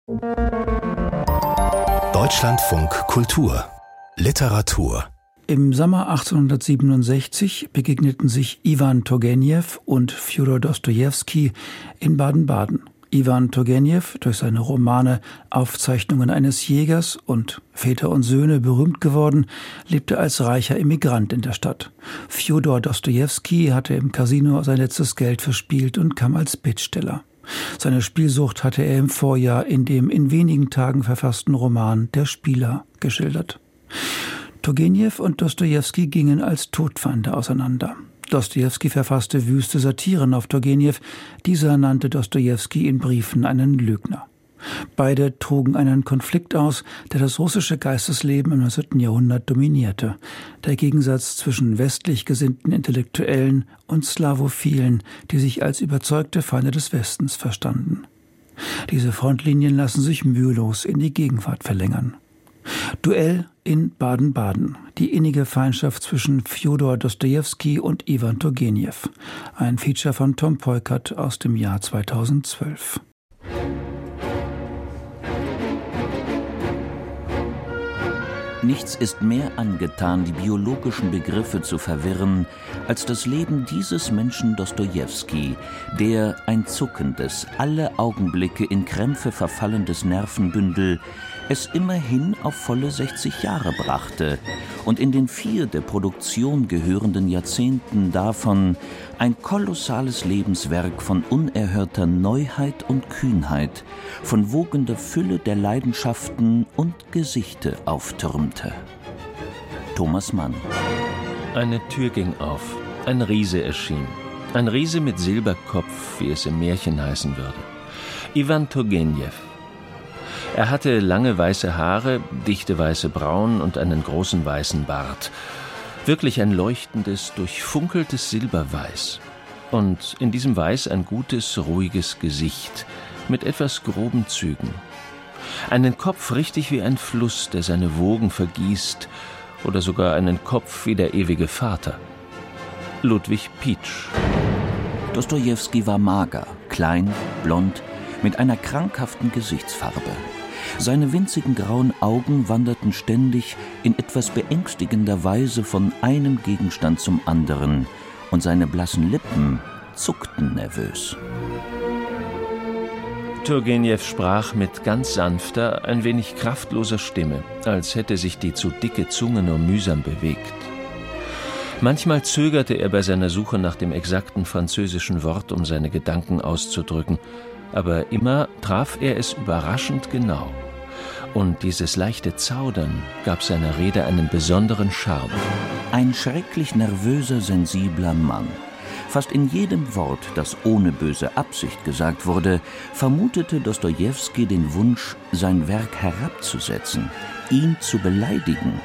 Deutschlandfunk Kultur Literatur. Im Sommer 1867 begegneten sich Iwan Turgenew und Fjodor Dostojewski in Baden-Baden. Iwan Turgenew, durch seine Romane Aufzeichnungen eines Jägers und Väter und Söhne berühmt geworden, lebte als reicher Immigrant in der Stadt. Fjodor Dostojewski hatte im Casino sein letztes Geld verspielt und kam als Bittsteller. Seine Spielsucht hatte er im Vorjahr in dem in wenigen Tagen verfassten Roman Der Spieler geschildert. Turgenew und Dostojewski gingen als Todfeinde auseinander. Dostojewski verfasste wüste Satiren auf Turgenew, dieser nannte Dostojewski in Briefen einen Lügner. Beide trugen einen Konflikt aus, der das russische Geistesleben im 19. Jahrhundert dominierte. Der Gegensatz zwischen westlich gesinnten Intellektuellen und Slawophilen, die sich als überzeugte Feinde des Westens verstanden. Diese Frontlinien lassen sich mühelos in die Gegenwart verlängern. Duell in Baden-Baden. Die innige Feindschaft zwischen Fjodor Dostojewski und Iwan Turgenew. Ein Feature von Tom Peukert aus dem Jahr 2012. Nichts ist mehr angetan, die biologischen Begriffe zu verwirren, als das Leben dieses Menschen Dostojewski, der ein zuckendes, alle Augenblicke in Krämpfe verfallendes Nervenbündel es immerhin auf volle 60 Jahre brachte und in den 4 der Produktion gehörenden Jahrzehnten davon ein kolossales Lebenswerk von unerhörter Neuheit und Kühnheit, von wogender Fülle der Leidenschaften und Gesichte auftürmte. Thomas Mann. Eine Tür ging auf, ein Riese erschien. Ein Riese mit Silberkopf, wie es im Märchen heißen würde. Iwan Turgenew. Er hatte lange weiße Haare, dichte weiße Brauen und einen großen weißen Bart. Wirklich ein leuchtendes, durchfunkeltes Silberweiß. Und in diesem Weiß ein gutes, ruhiges Gesicht mit etwas groben Zügen. Einen Kopf richtig wie ein Fluss, der seine Wogen vergießt, oder sogar einen Kopf wie der ewige Vater. Ludwig Pietsch. Dostojewski war mager, klein, blond, mit einer krankhaften Gesichtsfarbe. Seine winzigen grauen Augen wanderten ständig in etwas beängstigender Weise von einem Gegenstand zum anderen, und seine blassen Lippen zuckten nervös. Turgenew sprach mit ganz sanfter, ein wenig kraftloser Stimme, als hätte sich die zu dicke Zunge nur mühsam bewegt. Manchmal zögerte er bei seiner Suche nach dem exakten französischen Wort, um seine Gedanken auszudrücken, aber immer traf er es überraschend genau. Und dieses leichte Zaudern gab seiner Rede einen besonderen Charme. Ein schrecklich nervöser, sensibler Mann. Fast in jedem Wort, das ohne böse Absicht gesagt wurde, vermutete Dostojewski den Wunsch, sein Werk herabzusetzen, ihn zu beleidigen.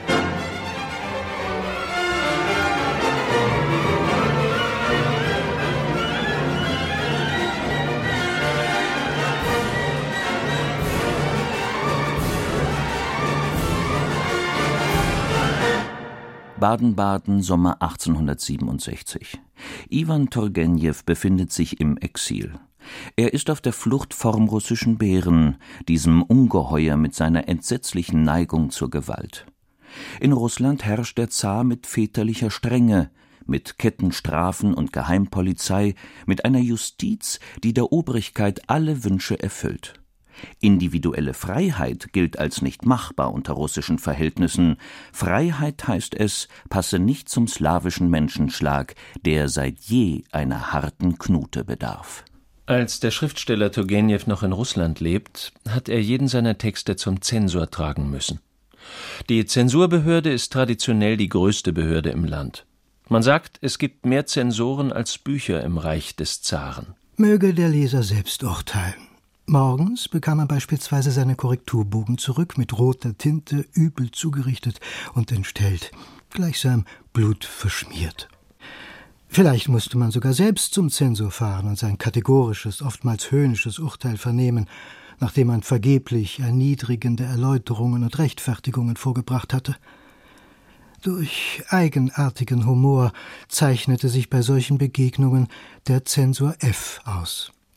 Baden-Baden, Sommer 1867. Iwan Turgenew befindet sich im Exil. Er ist auf der Flucht vorm russischen Bären, diesem Ungeheuer mit seiner entsetzlichen Neigung zur Gewalt. In Russland herrscht der Zar mit väterlicher Strenge, mit Kettenstrafen und Geheimpolizei, mit einer Justiz, die der Obrigkeit alle Wünsche erfüllt. Individuelle Freiheit gilt als nicht machbar unter russischen Verhältnissen. Freiheit, heißt es, passe nicht zum slawischen Menschenschlag, der seit je einer harten Knute bedarf. Als der Schriftsteller Turgenew noch in Russland lebt, hat er jeden seiner Texte zum Zensor tragen müssen. Die Zensurbehörde ist traditionell die größte Behörde im Land. Man sagt, es gibt mehr Zensoren als Bücher im Reich des Zaren. Möge der Leser selbst urteilen. Morgens bekam er beispielsweise seine Korrekturbogen zurück, mit roter Tinte, übel zugerichtet und entstellt, gleichsam blutverschmiert. Vielleicht musste man sogar selbst zum Zensor fahren und sein kategorisches, oftmals höhnisches Urteil vernehmen, nachdem man vergeblich erniedrigende Erläuterungen und Rechtfertigungen vorgebracht hatte. Durch eigenartigen Humor zeichnete sich bei solchen Begegnungen der Zensor F. aus.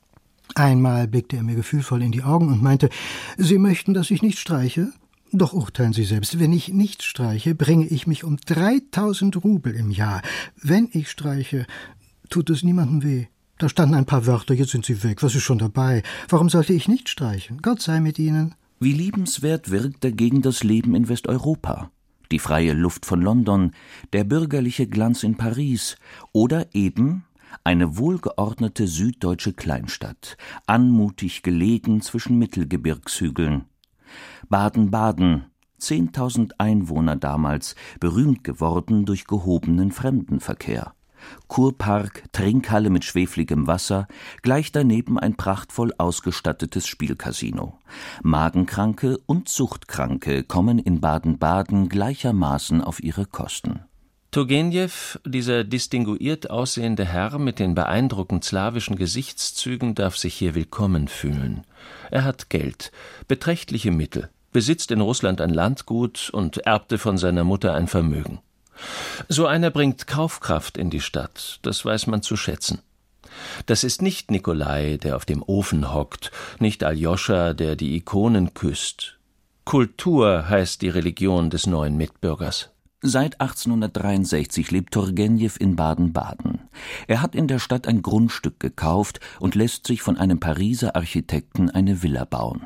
Einmal blickte er mir gefühlvoll in die Augen und meinte, »Sie möchten, dass ich nicht streiche? Doch urteilen Sie selbst, wenn ich nicht streiche, bringe ich mich um 3000 Rubel im Jahr. Wenn ich streiche, tut es niemandem weh. Da standen ein paar Wörter, jetzt sind sie weg, was ist schon dabei? Warum sollte ich nicht streichen? Gott sei mit Ihnen.« Wie liebenswert wirkt dagegen das Leben in Westeuropa. Die freie Luft von London, der bürgerliche Glanz in Paris oder eben eine wohlgeordnete süddeutsche Kleinstadt, anmutig gelegen zwischen Mittelgebirgshügeln. Baden-Baden, 10.000 Einwohner damals, berühmt geworden durch gehobenen Fremdenverkehr. Kurpark, Trinkhalle mit schwefligem Wasser, gleich daneben ein prachtvoll ausgestattetes Spielcasino. Magenkranke und Suchtkranke kommen in Baden-Baden gleichermaßen auf ihre Kosten. Turgenew, dieser distinguiert aussehende Herr mit den beeindruckend slawischen Gesichtszügen, darf sich hier willkommen fühlen. Er hat Geld, beträchtliche Mittel, besitzt in Russland ein Landgut und erbte von seiner Mutter ein Vermögen. So einer bringt Kaufkraft in die Stadt, das weiß man zu schätzen. Das ist nicht Nikolai, der auf dem Ofen hockt, nicht Aljoscha, der die Ikonen küsst. Kultur heißt die Religion des neuen Mitbürgers. Seit 1863 lebt Turgenew in Baden-Baden. Er hat in der Stadt ein Grundstück gekauft und lässt sich von einem Pariser Architekten eine Villa bauen.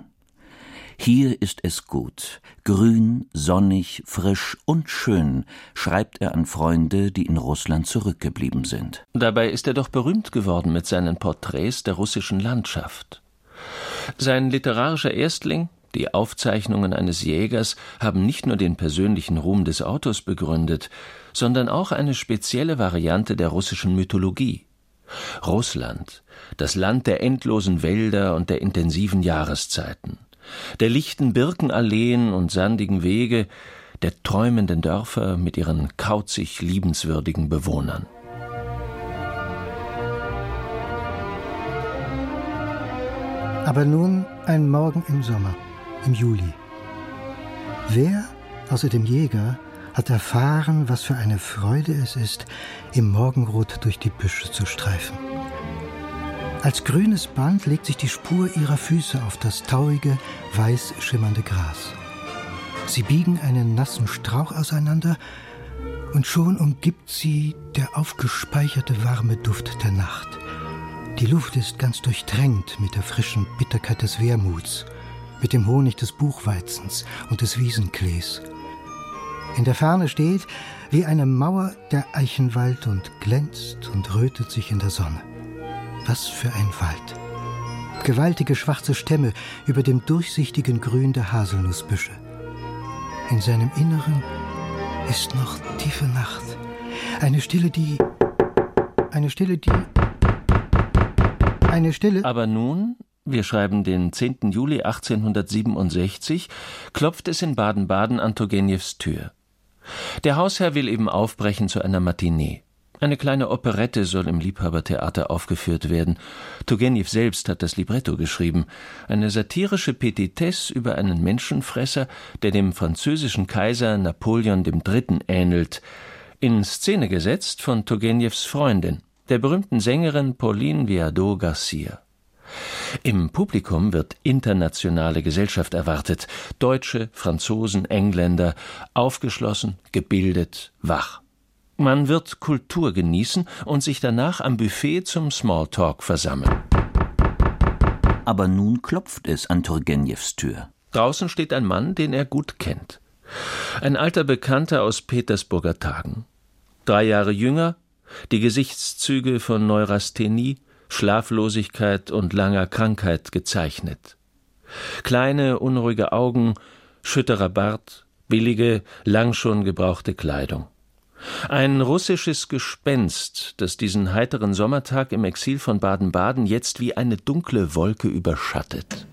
Hier ist es gut, grün, sonnig, frisch und schön, schreibt er an Freunde, die in Russland zurückgeblieben sind. Dabei ist er doch berühmt geworden mit seinen Porträts der russischen Landschaft. Sein literarischer Erstling, die Aufzeichnungen eines Jägers, haben nicht nur den persönlichen Ruhm des Autors begründet, sondern auch eine spezielle Variante der russischen Mythologie. Russland, das Land der endlosen Wälder und der intensiven Jahreszeiten, der lichten Birkenalleen und sandigen Wege, der träumenden Dörfer mit ihren kauzig liebenswürdigen Bewohnern. Aber nun ein Morgen im Sommer, im Juli. Wer, außer dem Jäger, hat erfahren, was für eine Freude es ist, im Morgenrot durch die Büsche zu streifen. Als grünes Band legt sich die Spur ihrer Füße auf das tauige, weiß schimmernde Gras. Sie biegen einen nassen Strauch auseinander und schon umgibt sie der aufgespeicherte warme Duft der Nacht. Die Luft ist ganz durchtränkt mit der frischen Bitterkeit des Wermuts, mit dem Honig des Buchweizens und des Wiesenklees. In der Ferne steht wie eine Mauer der Eichenwald und glänzt und rötet sich in der Sonne. Was für ein Wald! Gewaltige schwarze Stämme über dem durchsichtigen Grün der Haselnussbüsche. In seinem Inneren ist noch tiefe Nacht. Eine Stille. Aber nun, wir schreiben den 10. Juli 1867, klopft es in Baden-Baden an Turgenews Tür. Der Hausherr will eben aufbrechen zu einer Matinee. Eine kleine Operette soll im Liebhabertheater aufgeführt werden. Turgenew selbst hat das Libretto geschrieben. Eine satirische Petitesse über einen Menschenfresser, der dem französischen Kaiser Napoleon III. Ähnelt. In Szene gesetzt von Turgenews Freundin, der berühmten Sängerin Pauline Viardot-Garcia. Im Publikum wird internationale Gesellschaft erwartet. Deutsche, Franzosen, Engländer, aufgeschlossen, gebildet, wach. Man wird Kultur genießen und sich danach am Buffet zum Smalltalk versammeln. Aber nun klopft es an Turgenews Tür. Draußen steht ein Mann, den er gut kennt. Ein alter Bekannter aus Petersburger Tagen. 3 Jahre jünger, die Gesichtszüge von Neurasthenie, Schlaflosigkeit und langer Krankheit gezeichnet. Kleine, unruhige Augen, schütterer Bart, billige, lang schon gebrauchte Kleidung. Ein russisches Gespenst, das diesen heiteren Sommertag im Exil von Baden-Baden jetzt wie eine dunkle Wolke überschattet.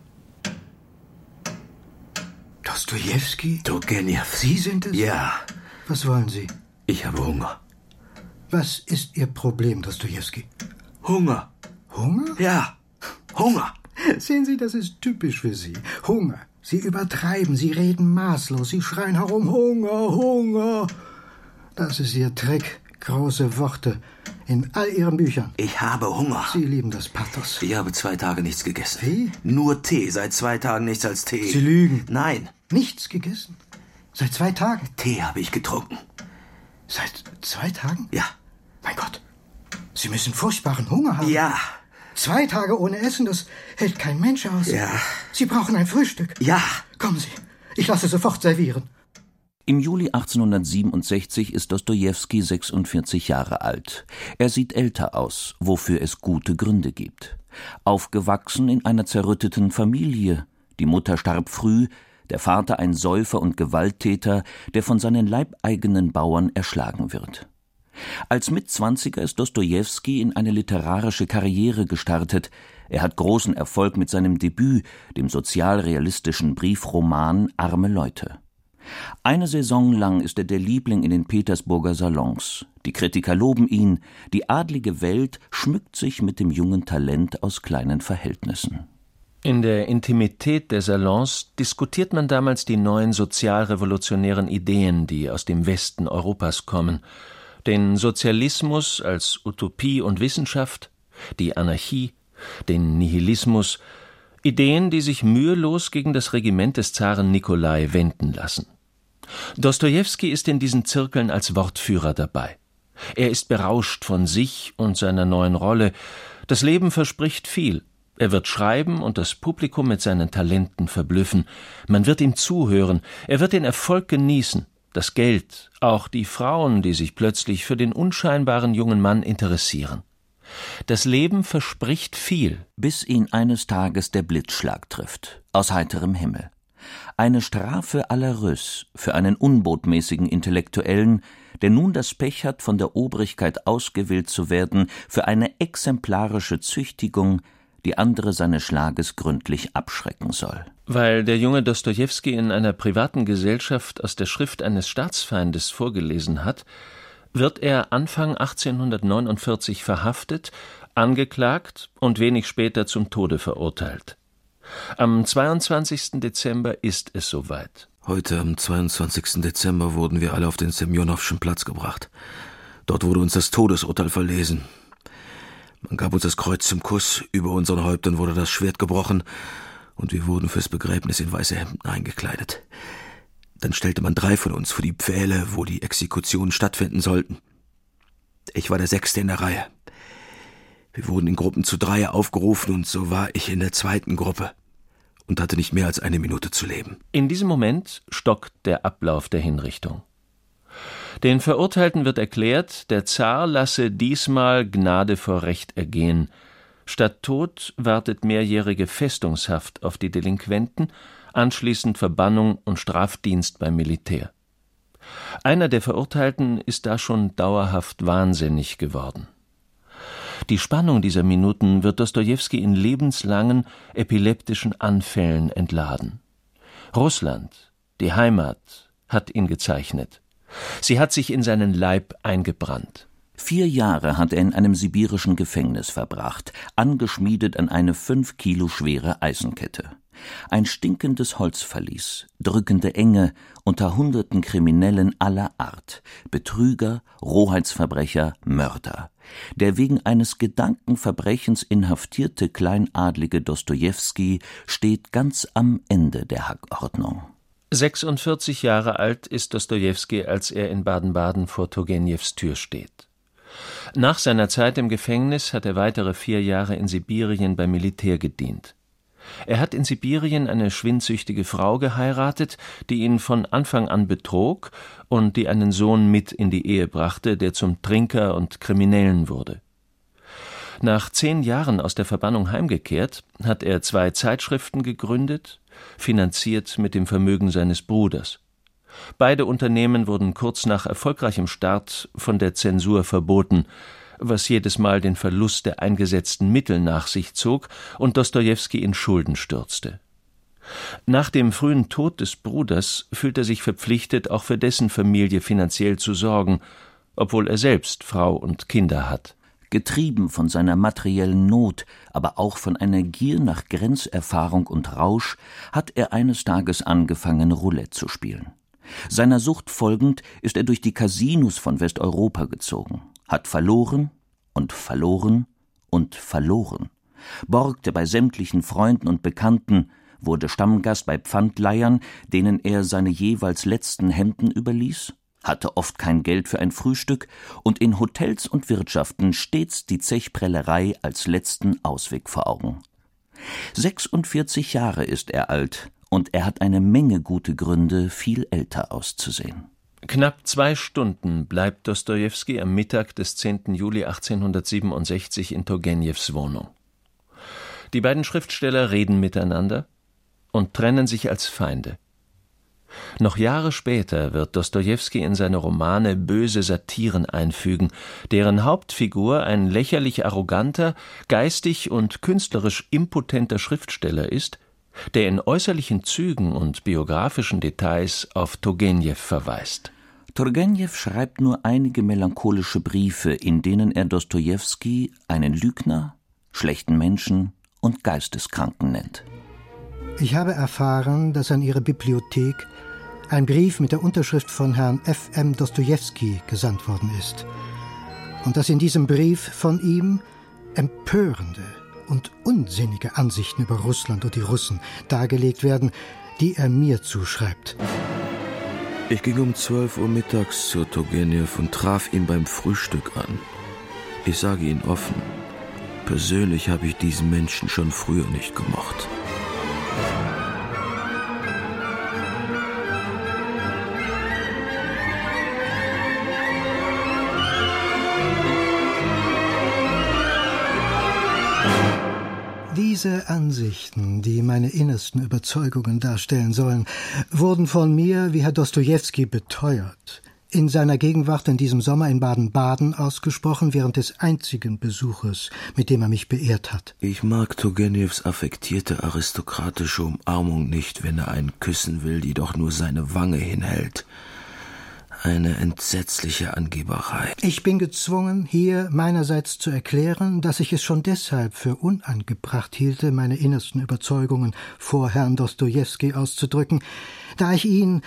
Dostojewski? Turgenew. Sie sind es? Ja. Was wollen Sie? Ich habe Hunger. Was ist Ihr Problem, Dostojewski? Hunger. Hunger? Ja, Hunger. Sehen Sie, das ist typisch für Sie. Hunger. Sie übertreiben, Sie reden maßlos, Sie schreien herum, Hunger, Hunger. Das ist Ihr Trick, große Worte In all Ihren Büchern. Ich habe Hunger. Sie lieben das Pathos. Ich habe 2 Tage nichts gegessen. Wie? Nur Tee. Seit 2 Tagen nichts als Tee. Sie lügen. Nein. Nichts gegessen? Seit 2 Tagen? Tee habe ich getrunken. Seit 2 Tagen? Ja. Mein Gott. Sie müssen furchtbaren Hunger haben. Ja. 2 Tage ohne Essen, das hält kein Mensch aus. Ja. Sie brauchen ein Frühstück. Ja. Kommen Sie. Ich lasse sofort servieren. Im Juli 1867 ist Dostojewski 46 Jahre alt. Er sieht älter aus, wofür es gute Gründe gibt. Aufgewachsen in einer zerrütteten Familie. Die Mutter starb früh, der Vater ein Säufer und Gewalttäter, der von seinen leibeigenen Bauern erschlagen wird. Als Mitzwanziger ist Dostojewski in eine literarische Karriere gestartet. Er hat großen Erfolg mit seinem Debüt, dem sozialrealistischen Briefroman »Arme Leute«. Eine Saison lang ist er der Liebling in den Petersburger Salons. Die Kritiker loben ihn, die adlige Welt schmückt sich mit dem jungen Talent aus kleinen Verhältnissen. In der Intimität der Salons diskutiert man damals die neuen sozialrevolutionären Ideen, die aus dem Westen Europas kommen. Den Sozialismus als Utopie und Wissenschaft, die Anarchie, den Nihilismus, Ideen, die sich mühelos gegen das Regiment des Zaren Nikolai wenden lassen. Dostojewski ist in diesen Zirkeln als Wortführer dabei. Er ist berauscht von sich und seiner neuen Rolle. Das Leben verspricht viel. Er wird schreiben und das Publikum mit seinen Talenten verblüffen. Man wird ihm zuhören. Er wird den Erfolg genießen. Das Geld, auch die Frauen, die sich plötzlich für den unscheinbaren jungen Mann interessieren. Das Leben verspricht viel. Bis ihn eines Tages der Blitzschlag trifft, aus heiterem Himmel. Eine Strafe à la Russe für einen unbotmäßigen Intellektuellen, der nun das Pech hat, von der Obrigkeit ausgewählt zu werden für eine exemplarische Züchtigung, die andere seines Schlages gründlich abschrecken soll. Weil der junge Dostojewski in einer privaten Gesellschaft aus der Schrift eines Staatsfeindes vorgelesen hat, wird er Anfang 1849 verhaftet, angeklagt und wenig später zum Tode verurteilt. Am 22. Dezember ist es soweit. Heute, am 22. Dezember, wurden wir alle auf den Semjonowschen Platz gebracht. Dort wurde uns das Todesurteil verlesen. Man gab uns das Kreuz zum Kuss, über unseren Häuptern wurde das Schwert gebrochen und wir wurden fürs Begräbnis in weiße Hemden eingekleidet. Dann stellte man 3 von uns vor die Pfähle, wo die Exekutionen stattfinden sollten. Ich war der 6. in der Reihe. Wir wurden in Gruppen zu 3 aufgerufen und so war ich in der 2. Gruppe und hatte nicht mehr als 1 Minute zu leben. In diesem Moment stockt der Ablauf der Hinrichtung. Den Verurteilten wird erklärt, der Zar lasse diesmal Gnade vor Recht ergehen. Statt Tod wartet mehrjährige Festungshaft auf die Delinquenten, anschließend Verbannung und Strafdienst beim Militär. Einer der Verurteilten ist da schon dauerhaft wahnsinnig geworden. Die Spannung dieser Minuten wird Dostojewski in lebenslangen epileptischen Anfällen entladen. Russland, die Heimat, hat ihn gezeichnet. Sie hat sich in seinen Leib eingebrannt. 4 Jahre hat er in einem sibirischen Gefängnis verbracht, angeschmiedet an eine 5 Kilo schwere Eisenkette. Ein stinkendes Holzverlies, drückende Enge unter Hunderten Kriminellen aller Art, Betrüger, Rohheitsverbrecher, Mörder. Der wegen eines Gedankenverbrechens inhaftierte kleinadlige Dostojewski steht ganz am Ende der Hackordnung. 46 Jahre alt ist Dostojewski, als er in Baden-Baden vor Turgenjews Tür steht. Nach seiner Zeit im Gefängnis hat er weitere 4 Jahre in Sibirien beim Militär gedient. Er hat in Sibirien eine schwindsüchtige Frau geheiratet, die ihn von Anfang an betrog und die einen Sohn mit in die Ehe brachte, der zum Trinker und Kriminellen wurde. Nach 10 Jahren aus der Verbannung heimgekehrt, hat er 2 Zeitschriften gegründet, finanziert mit dem Vermögen seines Bruders. Beide Unternehmen wurden kurz nach erfolgreichem Start von der Zensur verboten, was jedes Mal den Verlust der eingesetzten Mittel nach sich zog und Dostojewski in Schulden stürzte. Nach dem frühen Tod des Bruders fühlt er sich verpflichtet, auch für dessen Familie finanziell zu sorgen, obwohl er selbst Frau und Kinder hat. Getrieben von seiner materiellen Not, aber auch von einer Gier nach Grenzerfahrung und Rausch, hat er eines Tages angefangen, Roulette zu spielen. Seiner Sucht folgend ist er durch die Casinos von Westeuropa gezogen, hat verloren und verloren und verloren, borgte bei sämtlichen Freunden und Bekannten, wurde Stammgast bei Pfandleihern, denen er seine jeweils letzten Hemden überließ, hatte oft kein Geld für ein Frühstück und in Hotels und Wirtschaften stets die Zechprellerei als letzten Ausweg vor Augen. 46 Jahre ist er alt und er hat eine Menge gute Gründe, viel älter auszusehen. Knapp 2 Stunden bleibt Dostojewski am Mittag des 10. Juli 1867 in Turgenjews Wohnung. Die beiden Schriftsteller reden miteinander und trennen sich als Feinde. Noch Jahre später wird Dostojewski in seine Romane böse Satiren einfügen, deren Hauptfigur ein lächerlich arroganter, geistig und künstlerisch impotenter Schriftsteller ist, der in äußerlichen Zügen und biografischen Details auf Turgenjew verweist. Turgenjew schreibt nur einige melancholische Briefe, in denen er Dostojewski einen Lügner, schlechten Menschen und Geisteskranken nennt. Ich habe erfahren, dass an Ihre Bibliothek ein Brief mit der Unterschrift von Herrn F.M. Dostojewski gesandt worden ist und dass in diesem Brief von ihm empörende und unsinnige Ansichten über Russland und die Russen dargelegt werden, die er mir zuschreibt. Ich ging um 12 Uhr mittags zu Turgenjew und traf ihn beim Frühstück an. Ich sage Ihnen offen, persönlich habe ich diesen Menschen schon früher nicht gemocht. Diese Ansichten, die meine innersten Überzeugungen darstellen sollen, wurden von mir, wie Herr Dostojewski beteuert, in seiner Gegenwart in diesem Sommer in Baden-Baden ausgesprochen, während des einzigen Besuches, mit dem er mich beehrt hat. Ich mag Turgenjews affektierte aristokratische Umarmung nicht, wenn er einen küssen will, die doch nur seine Wange hinhält. Eine entsetzliche Angeberei. Ich bin gezwungen, hier meinerseits zu erklären, dass ich es schon deshalb für unangebracht hielte, meine innersten Überzeugungen vor Herrn Dostojewski auszudrücken, da ich ihn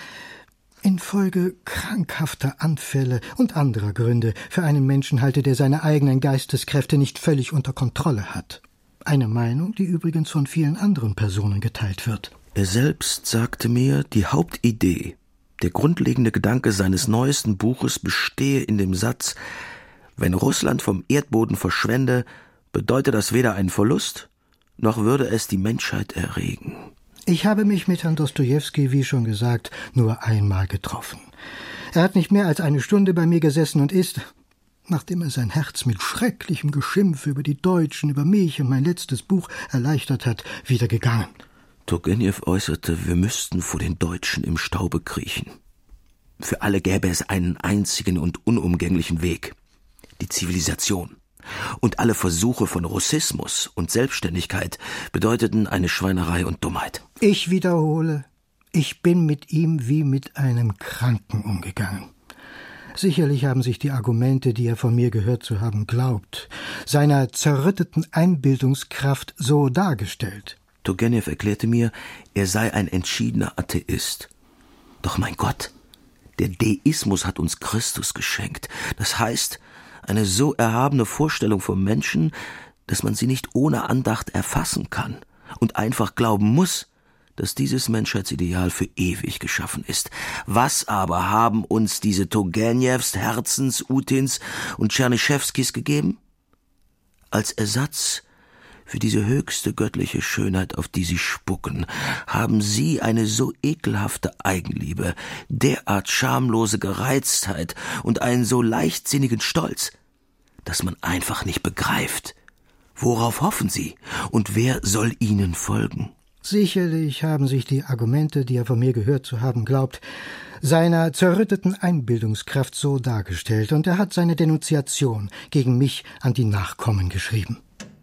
infolge krankhafter Anfälle und anderer Gründe für einen Menschen halte, der seine eigenen Geisteskräfte nicht völlig unter Kontrolle hat. Eine Meinung, die übrigens von vielen anderen Personen geteilt wird. Er selbst sagte mir, die Hauptidee, der grundlegende Gedanke seines neuesten Buches bestehe in dem Satz: Wenn Russland vom Erdboden verschwände, bedeute das weder einen Verlust, noch würde es die Menschheit erregen. Ich habe mich mit Herrn Dostojewski, wie schon gesagt, nur einmal getroffen. Er hat nicht mehr als eine Stunde bei mir gesessen und ist, nachdem er sein Herz mit schrecklichem Geschimpf über die Deutschen, über mich und mein letztes Buch erleichtert hat, wieder gegangen. Turgenjew äußerte, wir müssten vor den Deutschen im Staube kriechen. Für alle gäbe es einen einzigen und unumgänglichen Weg: die Zivilisation. Und alle Versuche von Russismus und Selbstständigkeit bedeuteten eine Schweinerei und Dummheit. Ich wiederhole, ich bin mit ihm wie mit einem Kranken umgegangen. Sicherlich haben sich die Argumente, die er von mir gehört zu haben glaubt, seiner zerrütteten Einbildungskraft so dargestellt. Turgenjew erklärte mir, er sei ein entschiedener Atheist. Doch mein Gott, der Deismus hat uns Christus geschenkt. Das heißt, eine so erhabene Vorstellung vom Menschen, dass man sie nicht ohne Andacht erfassen kann und einfach glauben muss, dass dieses Menschheitsideal für ewig geschaffen ist. Was aber haben uns diese Turgenjews, Herzens, Utins und Tschernyschewskis gegeben? Als Ersatz für diese höchste göttliche Schönheit, auf die sie spucken, haben sie eine so ekelhafte Eigenliebe, derart schamlose Gereiztheit und einen so leichtsinnigen Stolz, dass man einfach nicht begreift. Worauf hoffen sie und wer soll ihnen folgen? Sicherlich haben sich die Argumente, die er von mir gehört zu haben glaubt, seiner zerrütteten Einbildungskraft so dargestellt, und er hat seine Denunziation gegen mich an die Nachkommen geschrieben.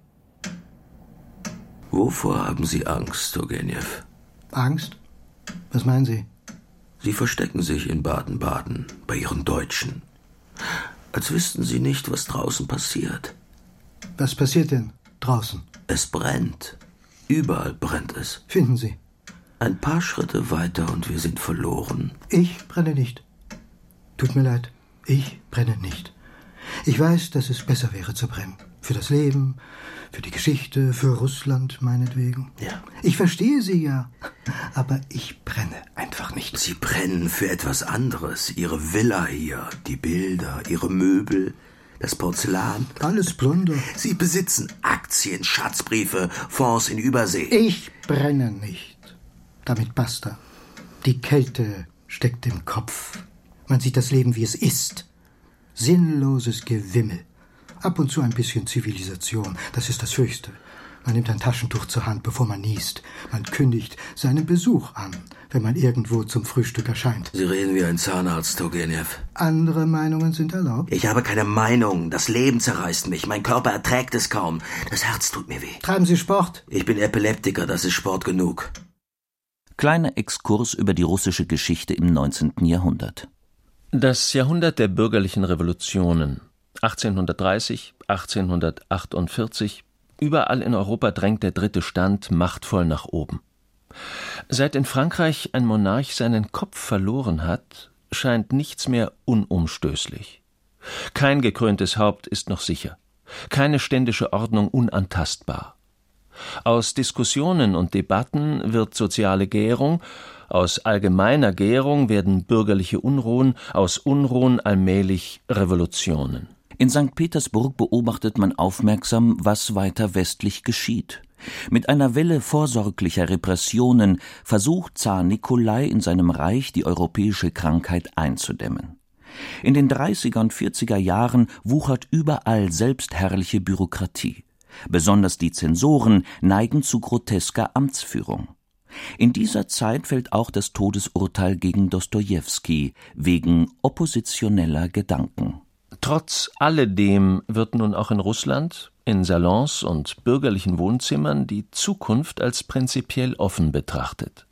Wovor haben Sie Angst, Turgenjew? Angst? Was meinen Sie? Sie verstecken sich in Baden-Baden bei Ihren Deutschen. Als wüssten Sie nicht, was draußen passiert. Was passiert denn draußen? Es brennt. Überall brennt es. Finden Sie? Ein paar Schritte weiter und wir sind verloren. Ich brenne nicht. Tut mir leid, ich brenne nicht. Ich weiß, dass es besser wäre zu brennen. Für das Leben, für die Geschichte, für Russland meinetwegen. Ja. Ich verstehe Sie ja, aber ich brenne einfach nicht. Sie brennen für etwas anderes. Ihre Villa hier, die Bilder, Ihre Möbel, das Porzellan. Alles Plunder. Sie besitzen Aktien, Schatzbriefe, Fonds in Übersee. Ich brenne nicht. Damit basta. Die Kälte steckt im Kopf. Man sieht das Leben, wie es ist. Sinnloses Gewimmel. Ab und zu ein bisschen Zivilisation, das ist das Höchste. Man nimmt ein Taschentuch zur Hand, bevor man niest. Man kündigt seinen Besuch an, wenn man irgendwo zum Frühstück erscheint. Sie reden wie ein Zahnarzt, Turgenew. Andere Meinungen sind erlaubt. Ich habe keine Meinung. Das Leben zerreißt mich. Mein Körper erträgt es kaum. Das Herz tut mir weh. Treiben Sie Sport? Ich bin Epileptiker, das ist Sport genug. Kleiner Exkurs über die russische Geschichte im 19. Jahrhundert. Das Jahrhundert der bürgerlichen Revolutionen 1830, 1848, überall in Europa drängt der dritte Stand machtvoll nach oben. Seit in Frankreich ein Monarch seinen Kopf verloren hat, scheint nichts mehr unumstößlich. Kein gekröntes Haupt ist noch sicher, keine ständische Ordnung unantastbar. Aus Diskussionen und Debatten wird soziale Gärung, aus allgemeiner Gärung werden bürgerliche Unruhen, aus Unruhen allmählich Revolutionen. In St. Petersburg beobachtet man aufmerksam, was weiter westlich geschieht. Mit einer Welle vorsorglicher Repressionen versucht Zar Nikolai in seinem Reich die europäische Krankheit einzudämmen. In den 30er und 40er Jahren wuchert überall selbstherrliche Bürokratie. Besonders die Zensoren neigen zu grotesker Amtsführung. In dieser Zeit fällt auch das Todesurteil gegen Dostojewski wegen oppositioneller Gedanken. Trotz alledem wird nun auch in Russland, in Salons und bürgerlichen Wohnzimmern die Zukunft als prinzipiell offen betrachtet.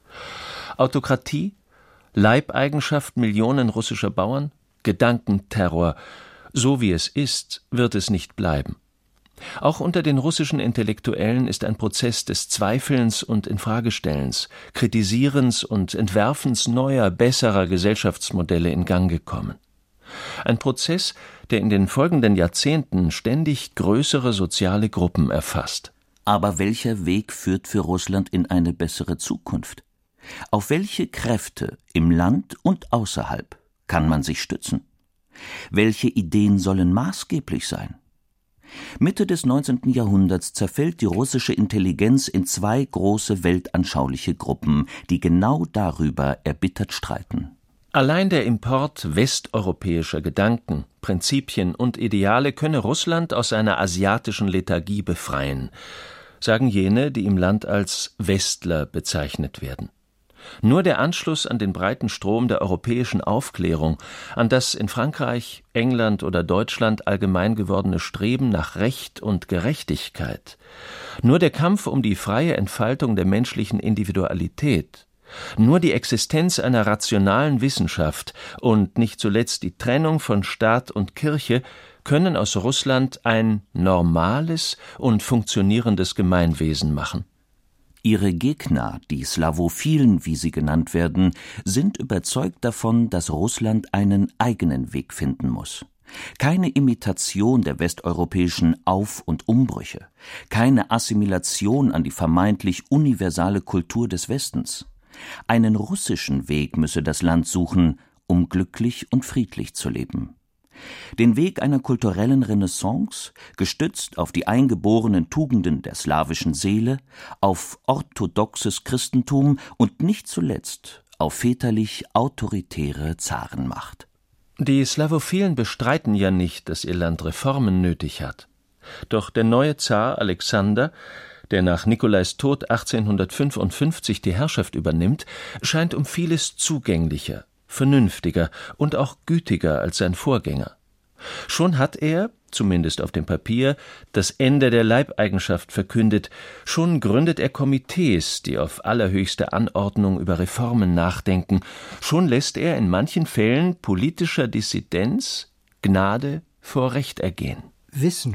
Autokratie, Leibeigenschaft Millionen russischer Bauern, Gedankenterror, so wie es ist, wird es nicht bleiben. Auch unter den russischen Intellektuellen ist ein Prozess des Zweifelns und Infragestellens, Kritisierens und Entwerfens neuer, besserer Gesellschaftsmodelle in Gang gekommen. Ein Prozess, der in den folgenden Jahrzehnten ständig größere soziale Gruppen erfasst. Aber welcher Weg führt für Russland in eine bessere Zukunft? Auf welche Kräfte im Land und außerhalb kann man sich stützen? Welche Ideen sollen maßgeblich sein? Mitte des 19. Jahrhunderts zerfällt die russische Intelligenz in zwei große weltanschauliche Gruppen, die genau darüber erbittert streiten. Allein der Import westeuropäischer Gedanken, Prinzipien und Ideale könne Russland aus seiner asiatischen Lethargie befreien, sagen jene, die im Land als Westler bezeichnet werden. Nur der Anschluss an den breiten Strom der europäischen Aufklärung, an das in Frankreich, England oder Deutschland allgemein gewordene Streben nach Recht und Gerechtigkeit, nur der Kampf um die freie Entfaltung der menschlichen Individualität, nur die Existenz einer rationalen Wissenschaft und nicht zuletzt die Trennung von Staat und Kirche können aus Russland ein normales und funktionierendes Gemeinwesen machen. Ihre Gegner, die Slawophilen, wie sie genannt werden, sind überzeugt davon, dass Russland einen eigenen Weg finden muss. Keine Imitation der westeuropäischen Auf- und Umbrüche, keine Assimilation an die vermeintlich universale Kultur des Westens. Einen russischen Weg müsse das Land suchen, um glücklich und friedlich zu leben. Den Weg einer kulturellen Renaissance, gestützt auf die eingeborenen Tugenden der slawischen Seele, auf orthodoxes Christentum und nicht zuletzt auf väterlich autoritäre Zarenmacht. Die Slawophilen bestreiten ja nicht, dass ihr Land Reformen nötig hat. Doch der neue Zar Alexander, der nach Nikolais Tod 1855 die Herrschaft übernimmt, scheint um vieles zugänglicher, vernünftiger und auch gütiger als sein Vorgänger. Schon hat er, zumindest auf dem Papier, das Ende der Leibeigenschaft verkündet, schon gründet er Komitees, die auf allerhöchste Anordnung über Reformen nachdenken, schon lässt er in manchen Fällen politischer Dissidenz Gnade vor Recht ergehen.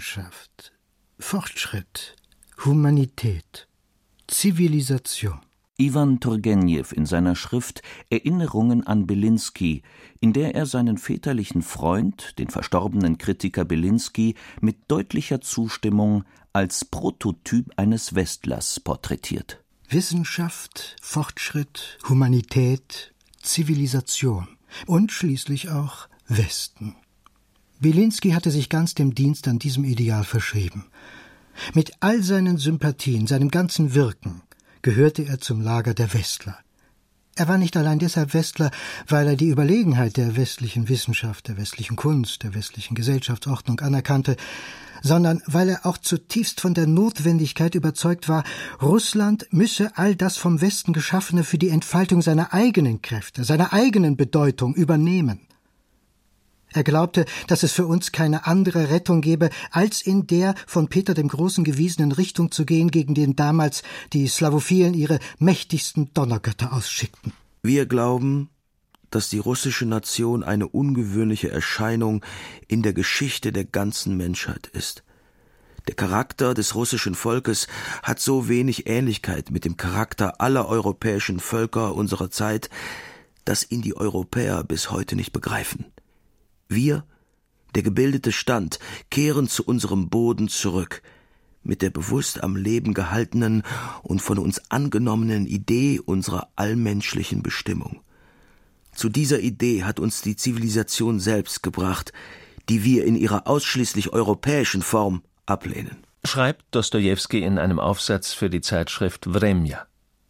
Wissenschaft, Fortschritt, Humanität, Zivilisation. Iwan Turgeniew in seiner Schrift Erinnerungen an Belinsky, in der er seinen väterlichen Freund, den verstorbenen Kritiker Belinsky, mit deutlicher Zustimmung als Prototyp eines Westlers porträtiert. Wissenschaft, Fortschritt, Humanität, Zivilisation und schließlich auch Westen. Belinsky hatte sich ganz dem Dienst an diesem Ideal verschrieben. Mit all seinen Sympathien, seinem ganzen Wirken, gehörte er zum Lager der Westler. Er war nicht allein deshalb Westler, weil er die Überlegenheit der westlichen Wissenschaft, der westlichen Kunst, der westlichen Gesellschaftsordnung anerkannte, sondern weil er auch zutiefst von der Notwendigkeit überzeugt war, Russland müsse all das vom Westen Geschaffene für die Entfaltung seiner eigenen Kräfte, seiner eigenen Bedeutung übernehmen. Er glaubte, dass es für uns keine andere Rettung gäbe, als in der von Peter dem Großen gewiesenen Richtung zu gehen, gegen den damals die Slawophilen ihre mächtigsten Donnergötter ausschickten. Wir glauben, dass die russische Nation eine ungewöhnliche Erscheinung in der Geschichte der ganzen Menschheit ist. Der Charakter des russischen Volkes hat so wenig Ähnlichkeit mit dem Charakter aller europäischen Völker unserer Zeit, dass ihn die Europäer bis heute nicht begreifen. Wir, der gebildete Stand, kehren zu unserem Boden zurück, mit der bewusst am Leben gehaltenen und von uns angenommenen Idee unserer allmenschlichen Bestimmung. Zu dieser Idee hat uns die Zivilisation selbst gebracht, die wir in ihrer ausschließlich europäischen Form ablehnen. Schreibt Dostojewski in einem Aufsatz für die Zeitschrift Vremja.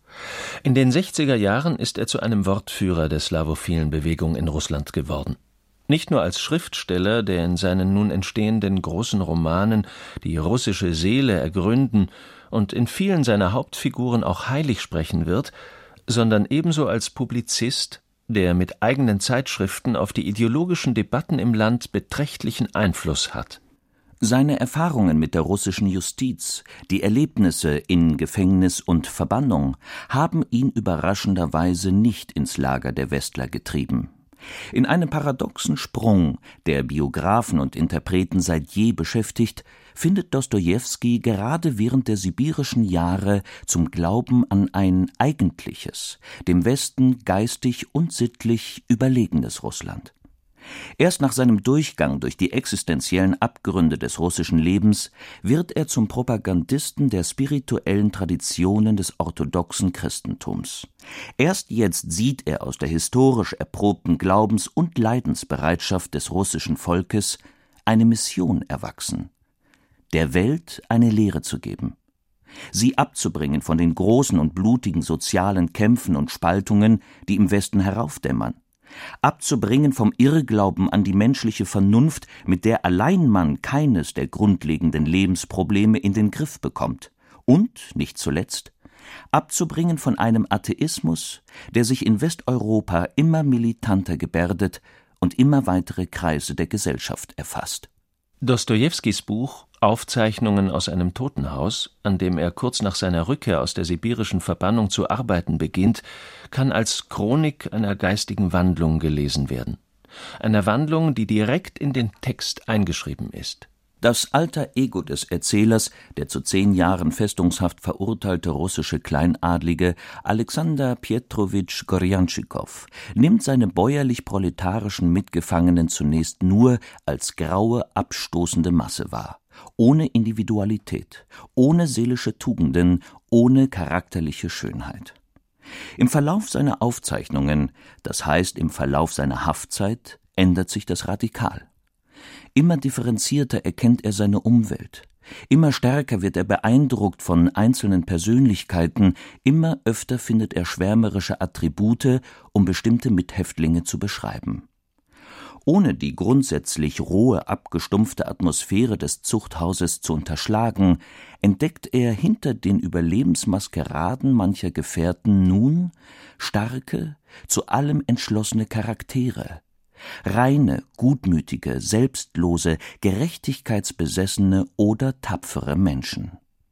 In den 60er Jahren ist er zu einem Wortführer der slawophilen Bewegung in Russland geworden. Nicht nur als Schriftsteller, der in seinen nun entstehenden großen Romanen die russische Seele ergründen und in vielen seiner Hauptfiguren auch heilig sprechen wird, sondern ebenso als Publizist, der mit eigenen Zeitschriften auf die ideologischen Debatten im Land beträchtlichen Einfluss hat. Seine Erfahrungen mit der russischen Justiz, die Erlebnisse in Gefängnis und Verbannung, haben ihn überraschenderweise nicht ins Lager der Westler getrieben. In einem paradoxen Sprung, der Biografen und Interpreten seit je beschäftigt, findet Dostojewski gerade während der sibirischen Jahre zum Glauben an ein eigentliches, dem Westen geistig und sittlich überlegenes Russland. Erst nach seinem Durchgang durch die existenziellen Abgründe des russischen Lebens wird er zum Propagandisten der spirituellen Traditionen des orthodoxen Christentums. Erst jetzt sieht er aus der historisch erprobten Glaubens- und Leidensbereitschaft des russischen Volkes eine Mission erwachsen: der Welt eine Lehre zu geben, sie abzubringen von den großen und blutigen sozialen Kämpfen und Spaltungen, die im Westen heraufdämmern, abzubringen vom Irrglauben an die menschliche Vernunft, mit der allein man keines der grundlegenden Lebensprobleme in den Griff bekommt, und, nicht zuletzt, abzubringen von einem Atheismus, der sich in Westeuropa immer militanter gebärdet und immer weitere Kreise der Gesellschaft erfasst. Dostojewskis Buch Aufzeichnungen aus einem Totenhaus, an dem er kurz nach seiner Rückkehr aus der sibirischen Verbannung zu arbeiten beginnt, kann als Chronik einer geistigen Wandlung gelesen werden. Einer Wandlung, die direkt in den Text eingeschrieben ist. Das alter Ego des Erzählers, der zu 10 Jahren Festungshaft verurteilte russische Kleinadlige Alexander Pjetrowitsch Gorjanschikow, nimmt seine bäuerlich-proletarischen Mitgefangenen zunächst nur als graue, abstoßende Masse wahr, ohne Individualität, ohne seelische Tugenden, ohne charakterliche Schönheit. Im Verlauf seiner Aufzeichnungen, das heißt im Verlauf seiner Haftzeit, ändert sich das radikal. Immer differenzierter erkennt er seine Umwelt, immer stärker wird er beeindruckt von einzelnen Persönlichkeiten, immer öfter findet er schwärmerische Attribute, um bestimmte Mithäftlinge zu beschreiben. Ohne die grundsätzlich rohe, abgestumpfte Atmosphäre des Zuchthauses zu unterschlagen, entdeckt er hinter den Überlebensmaskeraden mancher Gefährten nun starke, zu allem entschlossene Charaktere, reine, gutmütige, selbstlose, gerechtigkeitsbesessene oder tapfere Menschen.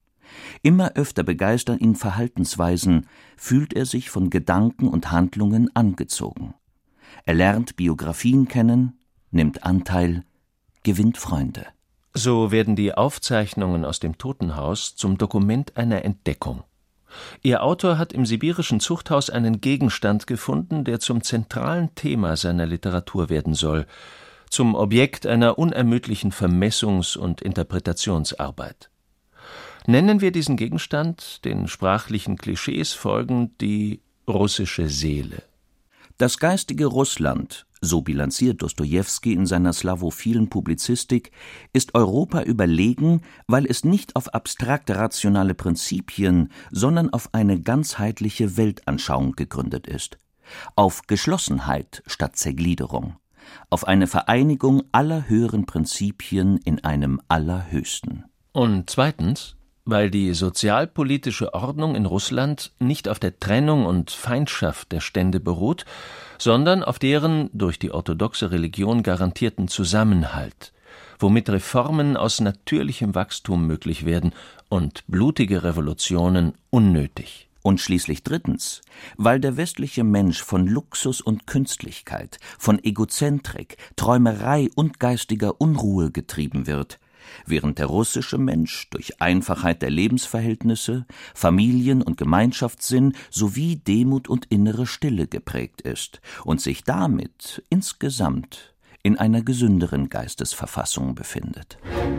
Immer öfter begeistern ihn Verhaltensweisen, fühlt er sich von Gedanken und Handlungen angezogen. Er lernt Biografien kennen, nimmt Anteil, gewinnt Freunde. So werden die Aufzeichnungen aus dem Totenhaus zum Dokument einer Entdeckung. Ihr Autor hat im sibirischen Zuchthaus einen Gegenstand gefunden, der zum zentralen Thema seiner Literatur werden soll, zum Objekt einer unermüdlichen Vermessungs- und Interpretationsarbeit. Nennen wir diesen Gegenstand, den sprachlichen Klischees folgend, die russische Seele. Das geistige Russland, so bilanziert Dostojewski in seiner slawophilen Publizistik, ist Europa überlegen, weil es nicht auf abstrakte rationale Prinzipien, sondern auf eine ganzheitliche Weltanschauung gegründet ist. Auf Geschlossenheit statt Zergliederung. Auf eine Vereinigung aller höheren Prinzipien in einem allerhöchsten. Und zweitens, weil die sozialpolitische Ordnung in Russland nicht auf der Trennung und Feindschaft der Stände beruht, sondern auf deren durch die orthodoxe Religion garantierten Zusammenhalt, womit Reformen aus natürlichem Wachstum möglich werden und blutige Revolutionen unnötig. Und schließlich drittens, weil der westliche Mensch von Luxus und Künstlichkeit, von Egozentrik, Träumerei und geistiger Unruhe getrieben wird, während der russische Mensch durch Einfachheit der Lebensverhältnisse, Familien- und Gemeinschaftssinn sowie Demut und innere Stille geprägt ist und sich damit insgesamt in einer gesünderen Geistesverfassung befindet.